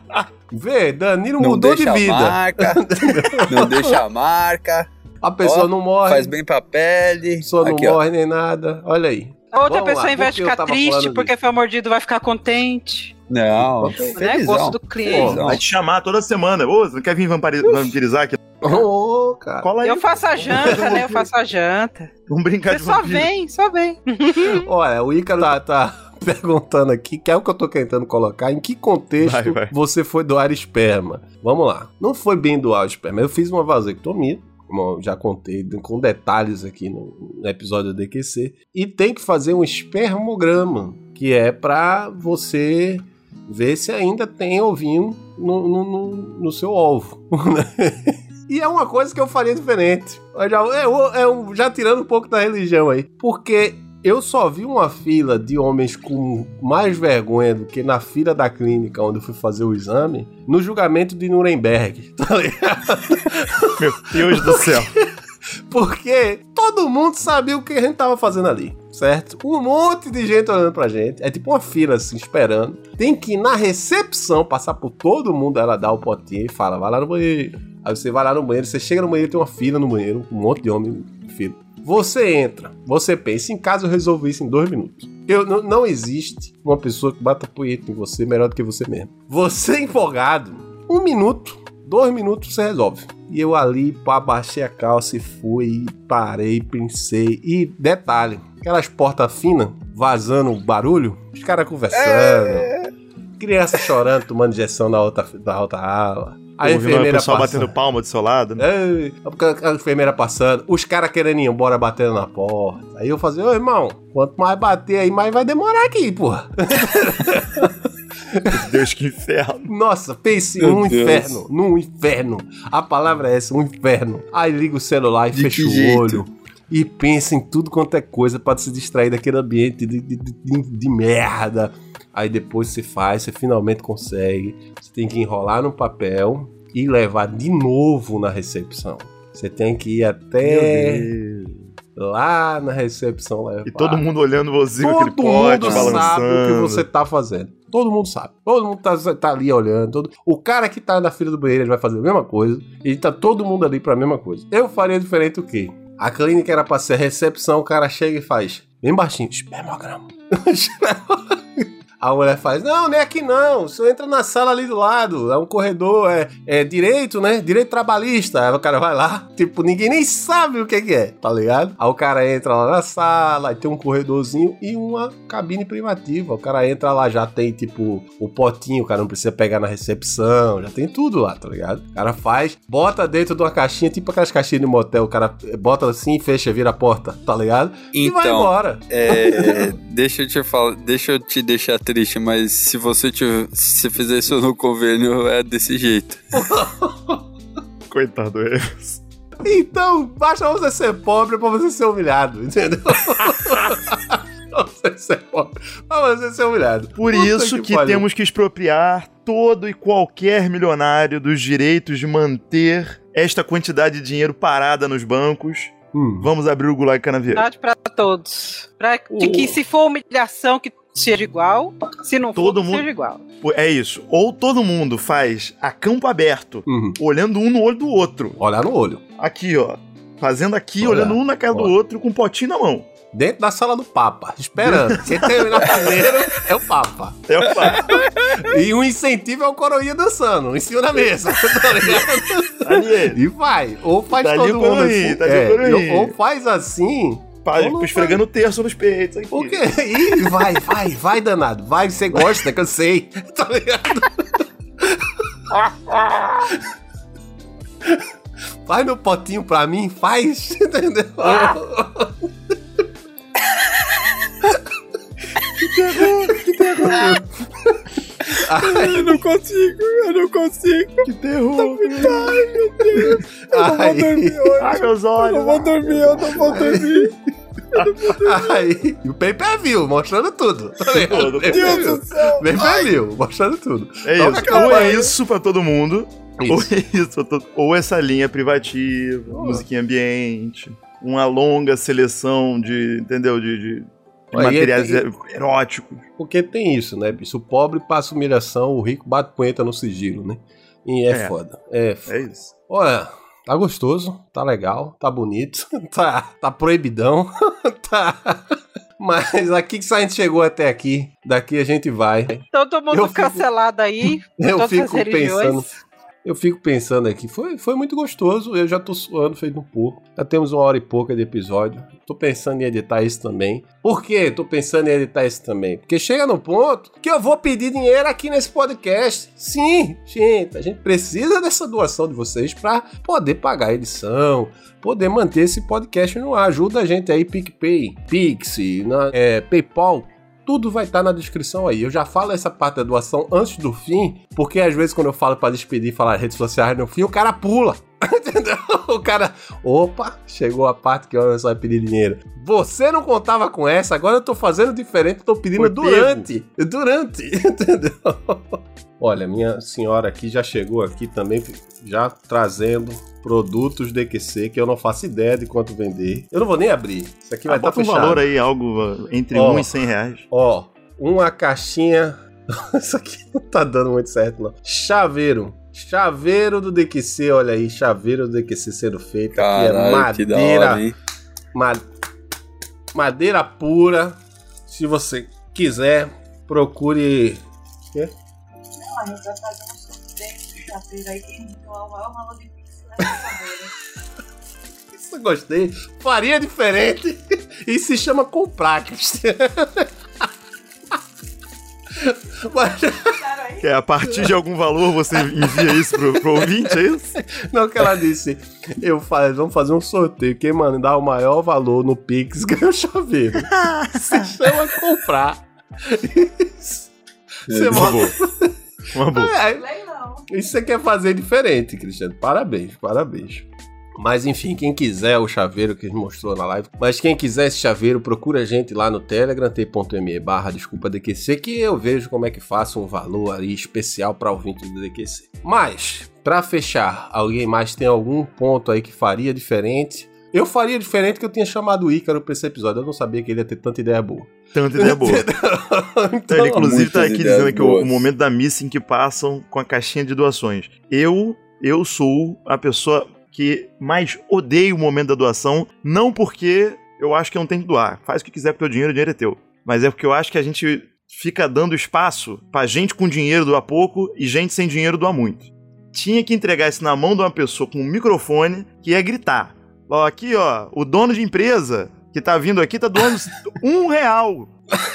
Speaker 1: Vê, Danilo
Speaker 2: Não
Speaker 1: mudou de
Speaker 2: deixa a
Speaker 1: vida.
Speaker 2: marca. Não deixa a marca.
Speaker 1: A pessoa
Speaker 2: Ó,
Speaker 1: não morre.
Speaker 2: Faz bem pra pele.
Speaker 1: A pessoa não
Speaker 2: Aqui, ó.
Speaker 1: morre nem nada. Olha aí.
Speaker 4: A outra
Speaker 1: Vamos
Speaker 4: pessoa,
Speaker 1: lá,
Speaker 4: ao invés
Speaker 1: por
Speaker 4: de
Speaker 1: que eu
Speaker 4: ficar
Speaker 1: tava
Speaker 4: triste
Speaker 1: falando
Speaker 4: porque foi mordido, vai ficar contente.
Speaker 2: Não,
Speaker 1: Né?
Speaker 4: Né?
Speaker 2: felizão.
Speaker 4: Gosto do cliente.
Speaker 2: Felizão.
Speaker 3: Vai te chamar toda semana. Ô, você não quer vir vampari- vampirizar aqui?
Speaker 1: Ô, cara.
Speaker 3: Cola aí.
Speaker 4: Eu faço a janta, né? Eu faço a janta.
Speaker 3: Vamos brincar
Speaker 4: Você
Speaker 3: de
Speaker 4: só
Speaker 3: vampiro.
Speaker 4: vem, só vem.
Speaker 1: Olha, o Ícaro tá, tá perguntando aqui, que é o que eu tô tentando colocar, em que contexto
Speaker 3: Vai, vai.
Speaker 1: você foi doar esperma. Vamos lá. Não foi bem doar o esperma. Eu fiz uma vasectomia, como eu já contei com detalhes aqui no, no episódio do D Q C, e tem que fazer um espermograma, que é pra você ver se ainda tem ovinho no, no, no, no seu ovo. E é uma coisa que eu faria diferente. Eu já, eu, eu, já tirando um pouco da religião aí. Porque eu só vi uma fila de homens com mais vergonha do que na fila da clínica onde eu fui fazer o exame no julgamento de Nuremberg. Tá ligado?
Speaker 3: Meu Deus do céu.
Speaker 1: Porque todo mundo sabia o que a gente tava fazendo ali, certo? Um monte de gente olhando pra gente. É tipo uma fila assim, esperando. Tem que ir na recepção, passar por todo mundo, ela dá o potinho e fala, vai lá no banheiro. Aí você vai lá no banheiro, você chega no banheiro, tem uma fila no banheiro, um monte de homem em fila. Você entra, você pensa, em caso eu resolver isso em dois minutos. Eu, não, não existe uma pessoa que bata punheta em você melhor do que você mesmo. Você empolgado, um minuto, dois minutos você resolve. E eu ali, pá, baixei a calça e fui, parei, pensei. E detalhe, aquelas portas finas, vazando barulho, os caras conversando, é... criança chorando, tomando injeção na outra, na outra aula. A enfermeira
Speaker 3: o pessoal
Speaker 1: passando,
Speaker 3: batendo palma do seu lado, né?
Speaker 1: É, a enfermeira passando, os caras querendo ir embora batendo na porta. Aí eu fazia, ô irmão, quanto mais bater aí, mais vai demorar aqui, porra.
Speaker 3: Deus, que inferno.
Speaker 1: Nossa, pense
Speaker 2: Meu
Speaker 1: num
Speaker 2: Deus.
Speaker 1: inferno, num inferno. A palavra é essa, um inferno. Aí liga o celular e
Speaker 2: De
Speaker 1: fecha
Speaker 2: que
Speaker 1: o
Speaker 2: jeito?
Speaker 1: olho. E pensa em tudo quanto é coisa pra se distrair daquele ambiente de, de, de, de merda. Aí depois você faz, você finalmente consegue. Você tem que enrolar no papel e levar de novo na recepção. Você tem que ir até
Speaker 3: Meu Deus.
Speaker 1: lá na recepção levar.
Speaker 3: E todo mundo olhando você com
Speaker 1: Todo
Speaker 3: aquele pote
Speaker 1: mundo
Speaker 3: balançando.
Speaker 1: sabe o que você tá fazendo. Todo mundo sabe. Todo mundo tá, tá ali olhando. Todo... O cara que tá na fila do banheiro, ele vai fazer a mesma coisa. E tá todo mundo ali pra mesma coisa. Eu faria diferente o quê? A clínica era pra ser recepção, o cara chega e faz bem baixinho, espermograma. A mulher faz, não, nem aqui não, você entra na sala ali do lado, é um corredor, é, é direito, né, direito trabalhista. Aí o cara vai lá, tipo, ninguém nem sabe o que que é, tá ligado? Aí o cara entra lá na sala, aí tem um corredorzinho e uma cabine privativa. O cara entra lá, já tem, tipo, o potinho, o cara não precisa pegar na recepção, já tem tudo lá, tá ligado? O cara faz, bota dentro de uma caixinha, tipo aquelas caixinhas de motel, o cara bota assim, fecha, vira a porta, tá ligado? E vai
Speaker 2: Então,
Speaker 1: embora.
Speaker 2: É, deixa eu te falar, deixa eu te deixar triste, mas se você te, se fizer isso no convênio, é desse jeito.
Speaker 3: Coitado deles.
Speaker 1: Então, basta você ser pobre pra você ser humilhado, entendeu? Pra você ser pobre, pra você ser humilhado.
Speaker 3: Por
Speaker 1: Puta
Speaker 3: isso que,
Speaker 1: pariu.
Speaker 3: temos que expropriar todo e qualquer milionário dos direitos de manter esta quantidade de dinheiro parada nos bancos.
Speaker 1: Hum.
Speaker 3: Vamos abrir o Gulag Canavieira.
Speaker 4: Verdade pra todos. Pra que,
Speaker 1: O-
Speaker 4: que se for humilhação, que seja igual. Se não for,
Speaker 3: Todo
Speaker 4: que
Speaker 3: mundo-
Speaker 4: seja igual.
Speaker 3: É isso. Ou todo mundo faz a campo aberto,
Speaker 1: Uhum.
Speaker 3: olhando um no olho do outro.
Speaker 1: Olhar no olho.
Speaker 3: Aqui, ó. Fazendo aqui,
Speaker 1: Olha,
Speaker 3: olhando um na cara do
Speaker 1: olha.
Speaker 3: outro, com um potinho na mão.
Speaker 1: Dentro da sala do Papa, esperando. Quem terminar primeiro é o Papa.
Speaker 3: É o fato.
Speaker 1: E o incentivo é o coroinha dançando em cima da mesa. Tá ligado?
Speaker 3: Ali ele.
Speaker 1: E vai. Ou faz
Speaker 3: Tá ali
Speaker 1: todo
Speaker 3: o
Speaker 1: mundo
Speaker 3: coroinha,
Speaker 1: assim.
Speaker 3: tá ali o
Speaker 1: é,
Speaker 3: coroinha.
Speaker 1: ou faz assim.
Speaker 3: Pá,
Speaker 1: Ou não
Speaker 3: esfregando o terço nos peitos aqui.
Speaker 1: Por quê? Ih, vai, vai, vai, danado. Vai, você gosta, que eu sei. Tá ligado? Vai no potinho pra mim, faz. Entendeu?
Speaker 2: Eu não consigo, eu não consigo.
Speaker 3: Que terror.
Speaker 1: Aí,
Speaker 3: Ai, meus olhos.
Speaker 2: dormir, eu não vou dormir.
Speaker 1: aí, e o pay-per-view, mostrando tudo. Tá ligado?
Speaker 3: Meu
Speaker 1: Pay-per-view.
Speaker 2: do céu.
Speaker 1: Pay-per-view, mostrando tudo.
Speaker 3: É
Speaker 1: Toca
Speaker 3: isso.
Speaker 1: aquela
Speaker 3: Ou é
Speaker 1: banha.
Speaker 3: isso pra todo mundo, ou
Speaker 1: Isso.
Speaker 3: é isso pra todo... Ou essa linha privativa,
Speaker 1: Oh.
Speaker 3: musiquinha ambiente, uma longa seleção de, entendeu, de, de, de
Speaker 1: Aí
Speaker 3: materiais
Speaker 1: é-
Speaker 3: eróticos.
Speaker 1: Porque tem isso, né, bicho? O pobre passa humilhação, o rico bate punheta no sigilo, né? E é,
Speaker 3: É.
Speaker 1: foda. É foda.
Speaker 3: É isso.
Speaker 1: Olha, tá gostoso, tá legal, tá bonito, tá, tá proibidão, tá... Mas aqui que a gente chegou até aqui, daqui a gente vai.
Speaker 4: Todo mundo
Speaker 1: Eu fico-
Speaker 4: cancelado aí.
Speaker 1: Eu
Speaker 4: todas
Speaker 1: fico
Speaker 4: as religiões.
Speaker 1: pensando... Eu fico pensando aqui, foi, foi muito gostoso, eu já tô suando feito um pouco. Já temos uma hora e pouca de episódio. Tô pensando em editar isso também. Por quê? Tô pensando em editar isso também. Porque chega no ponto que eu vou pedir dinheiro aqui nesse podcast. Sim, gente, a gente precisa dessa doação de vocês pra poder pagar a edição, poder manter esse podcast no ar. Ajuda a gente aí, PicPay, Pix, na, é, PayPal. Tudo vai estar na descrição aí. Eu já falo essa parte da doação antes do fim, porque às vezes quando eu falo pra despedir e falar redes sociais no fim, o cara pula. Entendeu? O cara, opa, chegou a parte que eu só vai pedir dinheiro. Você não contava com essa, agora eu tô fazendo diferente, tô pedindo
Speaker 3: Foi
Speaker 1: durante. Durante, entendeu? Olha, minha senhora aqui já chegou aqui também, já trazendo produtos D Q C que eu não faço ideia de quanto vender. Eu não vou nem abrir. Isso aqui vai
Speaker 3: Ah,
Speaker 1: estar
Speaker 3: bota um
Speaker 1: fechado.
Speaker 3: valor aí, algo uh, entre
Speaker 1: Ó.
Speaker 3: um e cem reais.
Speaker 1: Ó, uma caixinha... Isso aqui não tá dando muito certo, não. Chaveiro. Chaveiro do D Q C, olha aí, chaveiro do D Q C sendo feito.
Speaker 2: Caralho,
Speaker 1: aqui é madeira,
Speaker 2: que da hora, hein?
Speaker 1: ma- madeira pura. Se você quiser, procure. Quê?
Speaker 5: Não, a gente vai fazer um sorteio de chaveiro aí, quem doar o maior valor de pix leva chaveiro.
Speaker 1: Isso eu gostei. Faria diferente. E se chama comprar, Cristiano. Mas...
Speaker 3: Que é, a partir de algum valor você envia isso pro, pro ouvinte, é isso?
Speaker 1: Não, que ela disse, eu faz, vamos fazer um sorteio, quem mandar o maior valor no Pix ganha o chaveiro. Se chama comprar. Isso. Você
Speaker 3: Uma boa. Uma boa.
Speaker 1: É,
Speaker 5: Leilão.
Speaker 1: isso você quer fazer diferente, Cristiano. Parabéns, parabéns. Mas enfim, quem quiser o chaveiro que a gente mostrou na live, mas quem quiser esse chaveiro, procura a gente lá no Telegram, t.me barra desculpa DQC, que eu vejo como é que faço um valor aí especial para ouvinte do D Q C. Mas, para fechar, alguém mais tem algum ponto aí que faria diferente? Eu faria diferente que eu tinha chamado o Ícaro pra esse episódio, eu não sabia que ele ia ter tanta ideia boa.
Speaker 3: Tanta ideia boa.
Speaker 1: Então,
Speaker 3: Ele, inclusive, tá
Speaker 2: muitas
Speaker 3: aqui
Speaker 2: ideias
Speaker 3: dizendo que o,
Speaker 2: boas.
Speaker 3: o momento da missing que passam com a caixinha de doações. Eu, eu sou a pessoa que mais odeia o momento da doação, não porque eu acho que eu não tenho que doar. Faz o que quiser com o teu dinheiro, o dinheiro é teu. Mas é porque eu acho que a gente fica dando espaço pra gente com dinheiro doar pouco e gente sem dinheiro doar muito. Tinha que entregar isso na mão de uma pessoa com um microfone que ia gritar. Ó, aqui, ó, o dono de empresa que tá vindo aqui tá doando um real.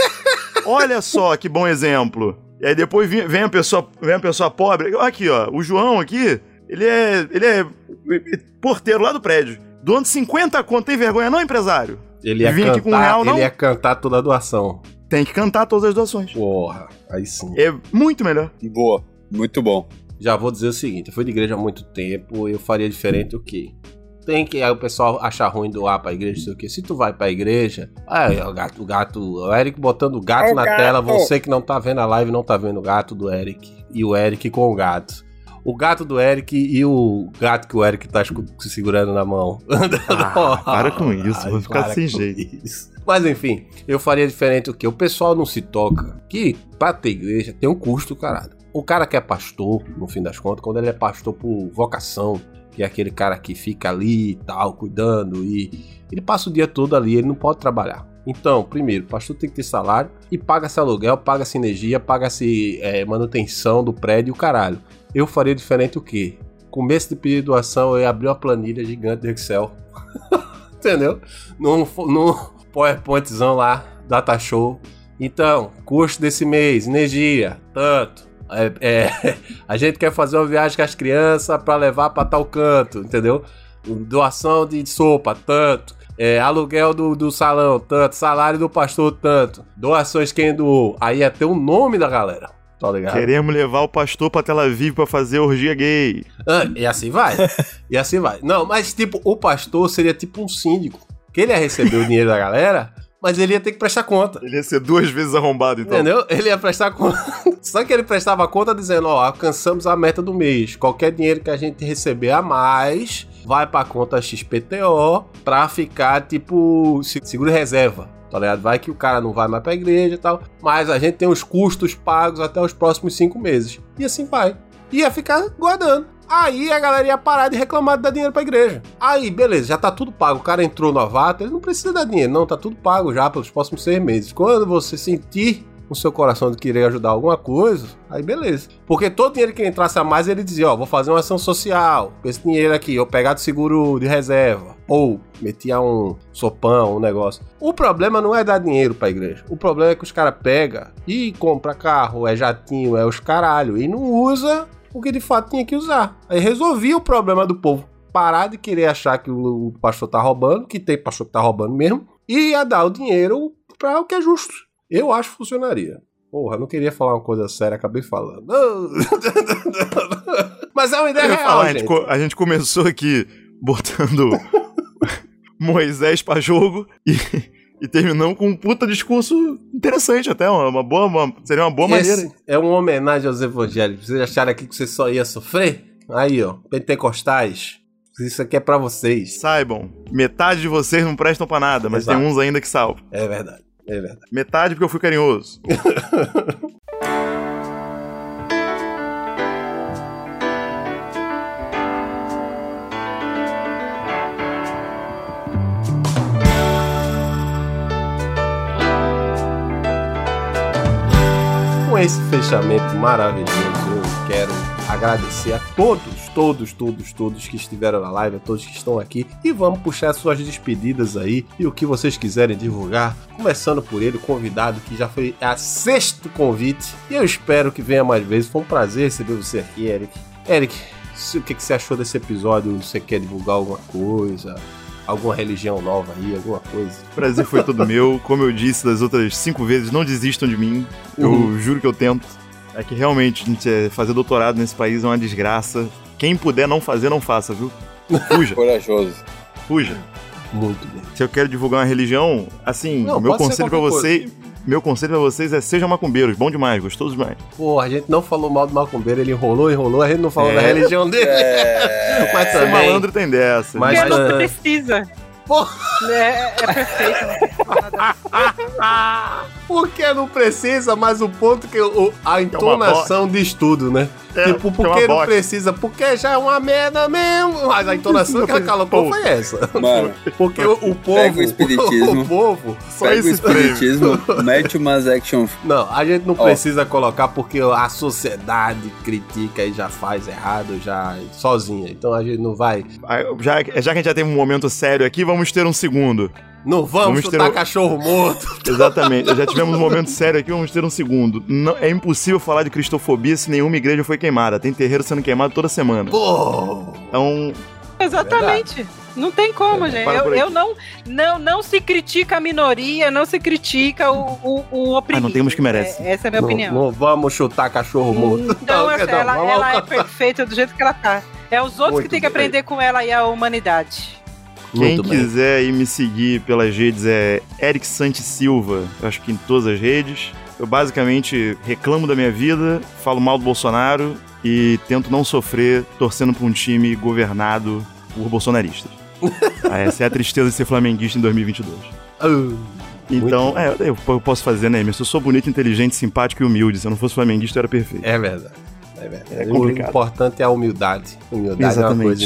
Speaker 3: Olha só que bom exemplo. E aí depois vem, vem, a, pessoa, vem a pessoa pobre. Aqui, ó, o João aqui, ele é, ele é porteiro lá do prédio. Doando cinquenta conto, tem vergonha não, empresário?
Speaker 1: ele ia,
Speaker 3: Vim aqui com um
Speaker 1: cantar,
Speaker 3: real, não?
Speaker 1: ele ia cantar toda a doação.
Speaker 3: Tem que cantar todas as doações.
Speaker 1: Porra, aí sim.
Speaker 3: É muito melhor.
Speaker 2: Boa, muito bom.
Speaker 1: Já vou dizer o seguinte, eu fui de igreja há muito tempo, eu faria diferente o quê? Tem que aí o pessoal achar ruim doar pra igreja, não sei o quê. Se tu vai pra igreja, aí, o gato, o gato, o Eric botando o gato
Speaker 2: É o
Speaker 1: na
Speaker 2: gato.
Speaker 1: tela, você que não tá vendo a live não tá vendo o gato do Eric. E o Eric com o gato. O gato do Eric e o gato que o Eric tá escu- segurando na mão.
Speaker 3: Ah, para com isso,
Speaker 1: Ai,
Speaker 3: vou ficar
Speaker 1: para
Speaker 3: sem
Speaker 1: com
Speaker 3: jeito.
Speaker 1: isso. Mas enfim, eu faria diferente o quê? O pessoal não se toca que pra ter igreja tem um custo, caralho. O cara que é pastor, no fim das contas, quando ele é pastor por vocação, que é aquele cara que fica ali e tal, cuidando, e ele passa o dia todo ali, ele não pode trabalhar. Então, primeiro, o pastor tem que ter salário e paga-se aluguel, paga-se energia, paga-se é, manutenção do prédio e o caralho. Eu faria diferente o quê? Começo de pedir doação, eu ia abrir uma planilha gigante de Excel. Entendeu? Num, num PowerPointzão lá, data show. Então, custo desse mês, energia, tanto. É, é, a gente quer fazer uma viagem com as crianças pra levar pra tal canto, entendeu? Doação de sopa, tanto. É, aluguel do, do salão, tanto. Salário do pastor, tanto. Doações quem doou. Aí ia ter o nome da galera, tá ligado?
Speaker 3: Queremos levar o pastor pra Tel Aviv pra fazer orgia gay.
Speaker 1: Ah, e assim vai. E assim vai. Não, mas tipo, o pastor seria tipo um síndico. Que ele ia receber o dinheiro da galera, mas ele ia ter que prestar conta.
Speaker 3: Ele ia ser duas vezes arrombado, então.
Speaker 1: Entendeu? Ele ia prestar conta. Só que ele prestava conta dizendo, ó, alcançamos a meta do mês. Qualquer dinheiro que a gente receber a mais vai pra conta X P T O pra ficar, tipo, seguro reserva. Tá ligado? Vai que o cara não vai mais pra igreja e tal. Mas a gente tem os custos pagos até os próximos cinco meses. E assim vai. Ia ficar guardando. Aí a galera ia parar de reclamar de dar dinheiro pra igreja. Aí, beleza, já tá tudo pago. O cara entrou novato, ele não precisa dar dinheiro, não. Tá tudo pago já pelos próximos seis meses. Quando você sentir no seu coração de querer ajudar alguma coisa, aí beleza. Porque todo dinheiro que entrasse a mais, ele dizia, ó, vou fazer uma ação social. Com esse dinheiro aqui, eu pegar do seguro de reserva. Ou metia um sopão, um negócio. O problema não é dar dinheiro pra igreja. O problema é que os caras pegam e compra carro, é jatinho, é os caralho. E não usa o que de fato tinha que usar. Aí resolvia o problema do povo. Parar de querer achar que o pastor tá roubando, que tem pastor que tá roubando mesmo, e ia dar o dinheiro pra o que é justo. Eu acho que funcionaria. Porra, não queria falar uma coisa séria, acabei falando. Mas é uma ideia real,
Speaker 3: falar,
Speaker 1: gente.
Speaker 3: A gente, co- a gente começou aqui botando Moisés pra jogo e, e terminamos com um puta discurso interessante até, uma, uma boa, uma- seria uma boa
Speaker 1: Esse
Speaker 3: maneira.
Speaker 1: é uma homenagem aos evangélicos. Vocês acharam aqui que você só ia sofrer? Aí, ó, pentecostais. Isso aqui é pra vocês.
Speaker 3: Saibam, metade de vocês não prestam pra nada, mas
Speaker 1: Exato.
Speaker 3: tem uns ainda que salvam.
Speaker 1: É verdade, é verdade.
Speaker 3: Metade porque eu fui carinhoso.
Speaker 1: com esse fechamento maravilhoso, eu quero agradecer a todos, todos, todos, todos que estiveram na live, a todos que estão aqui, e vamos puxar suas despedidas aí e o que vocês quiserem divulgar, começando por ele, o convidado que já foi a sexto convite, e eu espero que venha mais vezes. Foi um prazer receber você aqui, Eric. Eric, o que você achou desse episódio? Você quer divulgar alguma coisa? Alguma religião nova aí, alguma coisa?
Speaker 3: O prazer foi todo meu. Como eu disse das outras cinco vezes, não desistam de mim. Eu uhum. juro que eu tento. É que realmente, gente, fazer doutorado nesse país é uma desgraça. Quem puder não fazer, não faça, viu? Fuja.
Speaker 2: Corajoso.
Speaker 3: Fuja.
Speaker 1: Muito bem.
Speaker 3: Se eu quero divulgar uma religião, assim, não, meu conselho pra você... Meu conselho pra vocês é sejam macumbeiros. Bom demais, gostoso demais.
Speaker 1: Pô, a gente não falou mal do macumbeiro, ele enrolou, enrolou, a gente não falou é. da religião dele. É. Mas também...
Speaker 3: malandro tem dessa.
Speaker 4: Mas Porque não precisa.
Speaker 1: Porra.
Speaker 4: É, é perfeito.
Speaker 1: Porque não precisa, mas o ponto que o, a entonação é diz tudo, né? É, tipo, por que não precisa? Porque já é uma merda mesmo. Mas a entonação que ela colocou foi essa.
Speaker 2: Mano,
Speaker 1: porque o, o povo.
Speaker 2: Pega o espiritismo.
Speaker 1: O povo.
Speaker 2: Só pega esse o espiritismo, mete umas action.
Speaker 1: Não, a gente não oh. precisa colocar porque a sociedade critica e já faz errado, já sozinha. Então a gente não vai.
Speaker 3: Já, já que a gente já teve um momento sério aqui, vamos ter um segundo.
Speaker 1: Não vamos, vamos chutar um... cachorro morto.
Speaker 3: Exatamente. Já tivemos um momento sério aqui, vamos ter um segundo. Não, é impossível falar de cristofobia se nenhuma igreja foi queimada. Tem terreiro sendo queimado toda semana.
Speaker 1: Pô!
Speaker 3: Então...
Speaker 4: Exatamente. Verdade. Não tem como, é, gente. Eu, eu não, não, não se critica a minoria, não se critica o, o, o oprimido.
Speaker 3: Ah, não temos que merece.
Speaker 4: É, essa é a minha
Speaker 1: não,
Speaker 4: opinião.
Speaker 1: Não vamos chutar cachorro morto.
Speaker 4: Então, não, essa, não, ela, vamos... ela é perfeita do jeito que ela tá. É os outros Muito que tem que aprender bem. com ela e a humanidade.
Speaker 3: Quem Muito quiser bem. ir me seguir pelas redes é Eric Santi Silva, eu acho que em todas as redes. Eu basicamente reclamo da minha vida, falo mal do Bolsonaro e tento não sofrer torcendo pra um time governado por bolsonaristas. ah, essa é a tristeza de ser flamenguista em dois mil e vinte e dois.
Speaker 1: Uh,
Speaker 3: então, é, eu, eu posso fazer, né, Emerson? Eu sou bonito, inteligente, simpático e humilde. Se eu não fosse flamenguista, eu era perfeito.
Speaker 1: É verdade. É verdade. É complicado. O importante é a humildade. Humildade Exatamente. é uma coisa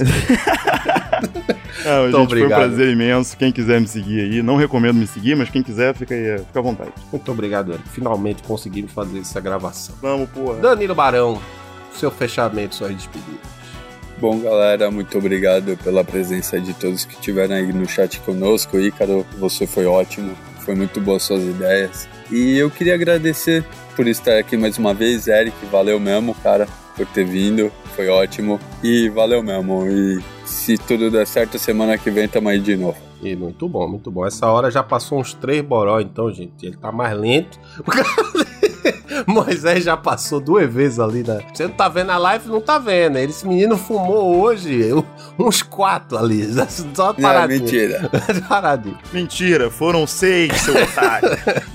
Speaker 1: impressionante.
Speaker 3: Não, gente, obrigado. Foi um prazer imenso. Quem quiser me seguir aí, não recomendo me seguir, mas quem quiser, fica aí, fica à vontade.
Speaker 1: Muito obrigado, Eric. Finalmente conseguimos fazer essa gravação.
Speaker 3: Vamos, porra.
Speaker 1: Danilo Barão, seu fechamento, suas despedidas.
Speaker 2: Bom, galera, muito obrigado pela presença de todos que estiveram aí no chat conosco. Ícaro, você foi ótimo. Foi muito boas suas ideias. E eu queria agradecer por estar aqui mais uma vez, Eric. Valeu mesmo, cara, por ter vindo. Foi ótimo. E valeu mesmo. E se tudo der certo, semana que vem tamo aí de novo.
Speaker 1: E muito bom, muito bom. Essa hora já passou uns três boró, então, gente. Ele tá mais lento. Moisés já passou duas vezes ali, né? Você não tá vendo a live, não tá vendo. Esse menino fumou hoje uns quatro ali. Só paradinho.
Speaker 2: Não, mentira.
Speaker 1: Paradinho.
Speaker 3: Mentira, foram seis, seu otário.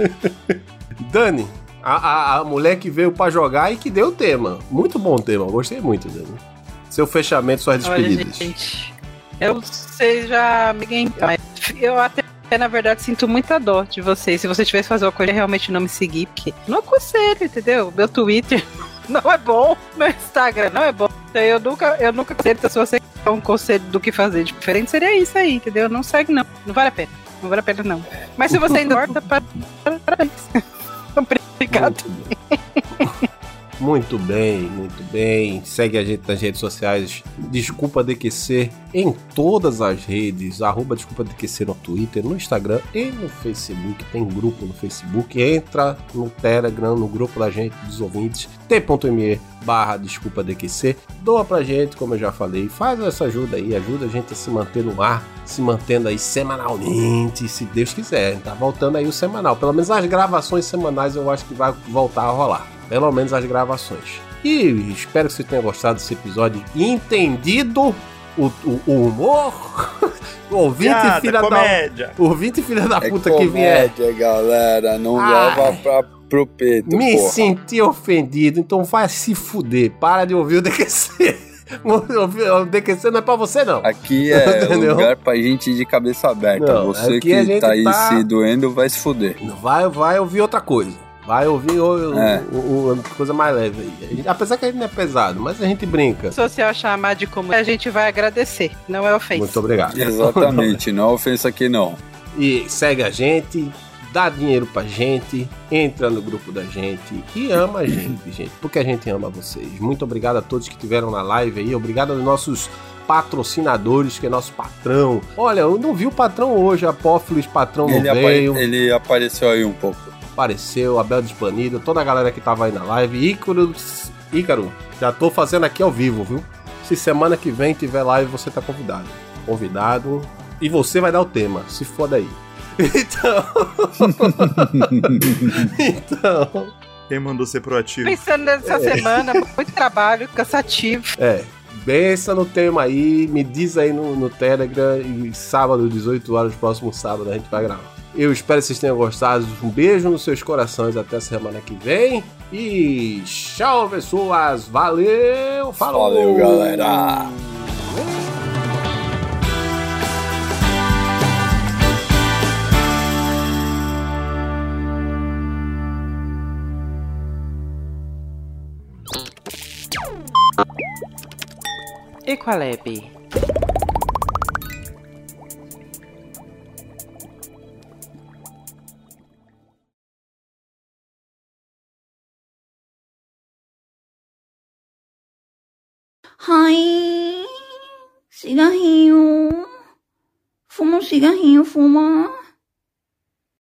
Speaker 1: Dani, a, a, a mulher que veio pra jogar e que deu o tema. Muito bom o tema, gostei muito, Dani. Seu fechamento, suas despedidas.
Speaker 4: Olha, gente, eu sei já... Eu até... Eu, na verdade, sinto muita dó de vocês. Se você tivesse fazer uma coisa, realmente não me seguir, porque não aconselho, entendeu? Meu Twitter não é bom, meu Instagram não é bom. Então eu nunca, eu nunca aconselho, se você quer um conselho do que fazer diferente, seria isso aí, entendeu? Não segue, não. Não vale a pena. Não vale a pena, não. Mas se você ainda corta, parabéns. Obrigado.
Speaker 1: Muito bem, muito bem. Segue a gente nas redes sociais. Desculpa D Q C em todas as redes. Arroba Desculpa D Q C no Twitter, no Instagram e no Facebook. Tem grupo no Facebook. Entra no Telegram, no grupo da gente, dos ouvintes. t.me barra Desculpa D Q C. Doa pra gente, como eu já falei. Faz essa ajuda aí. Ajuda a gente a se manter no ar. Se mantendo aí semanalmente, se Deus quiser. Tá voltando aí o semanal. Pelo menos as gravações semanais eu acho que vai voltar a rolar. Pelo menos as gravações. E espero que você tenha gostado desse episódio e entendido o, o, o humor. O ouvinte Piada, filha
Speaker 3: comédia.
Speaker 1: da... O ouvinte filha da puta
Speaker 2: é
Speaker 1: que vier.
Speaker 2: Comédia, galera. Não Ai, leva pra, pro peito,
Speaker 1: Me
Speaker 2: porra.
Speaker 1: senti ofendido, então vai se fuder. Para de ouvir o D Q C. O D Q C não é pra você, não.
Speaker 2: Aqui é lugar pra gente de cabeça aberta. Não, você que tá aí tá... se doendo vai se fuder.
Speaker 1: Vai, vai ouvir outra coisa. Vai ouvir o,
Speaker 2: é.
Speaker 1: o, o, o, coisa mais leve aí. Apesar que a gente não é pesado, mas a gente brinca.
Speaker 4: Se você chamar de comum, a gente vai agradecer. Não é ofensa.
Speaker 1: Muito obrigado.
Speaker 2: Exatamente, não é ofensa aqui não.
Speaker 1: E segue a gente, dá dinheiro pra gente, entra no grupo da gente e ama a gente, gente, porque a gente ama vocês. Muito obrigado a todos que estiveram na live aí, obrigado aos nossos patrocinadores, que é nosso patrão. Olha, eu não vi o patrão hoje, Apófilos, patrão não
Speaker 2: ele
Speaker 1: veio.
Speaker 2: Apare... Ele apareceu aí um pouco.
Speaker 1: Apareceu, Abel Desbanido, toda a galera que tava aí na live. Ícaro, Ícaro, já tô fazendo aqui ao vivo, viu? Se semana que vem tiver live, você tá convidado. Convidado. E você vai dar o tema, se for daí. Então... então...
Speaker 3: Quem mandou ser proativo?
Speaker 4: Pensando nessa é. semana, muito trabalho, cansativo.
Speaker 1: É. Pensa no tema aí, me diz aí no, no Telegram e sábado, dezoito horas, próximo sábado, a gente vai gravar. Eu espero que vocês tenham gostado. Um beijo nos seus corações até a semana que vem. E tchau, pessoas. Valeu, falou.
Speaker 2: Valeu, galera.
Speaker 4: E qual é, B?
Speaker 6: Ai, cigarrinho. Fuma um cigarrinho, fuma.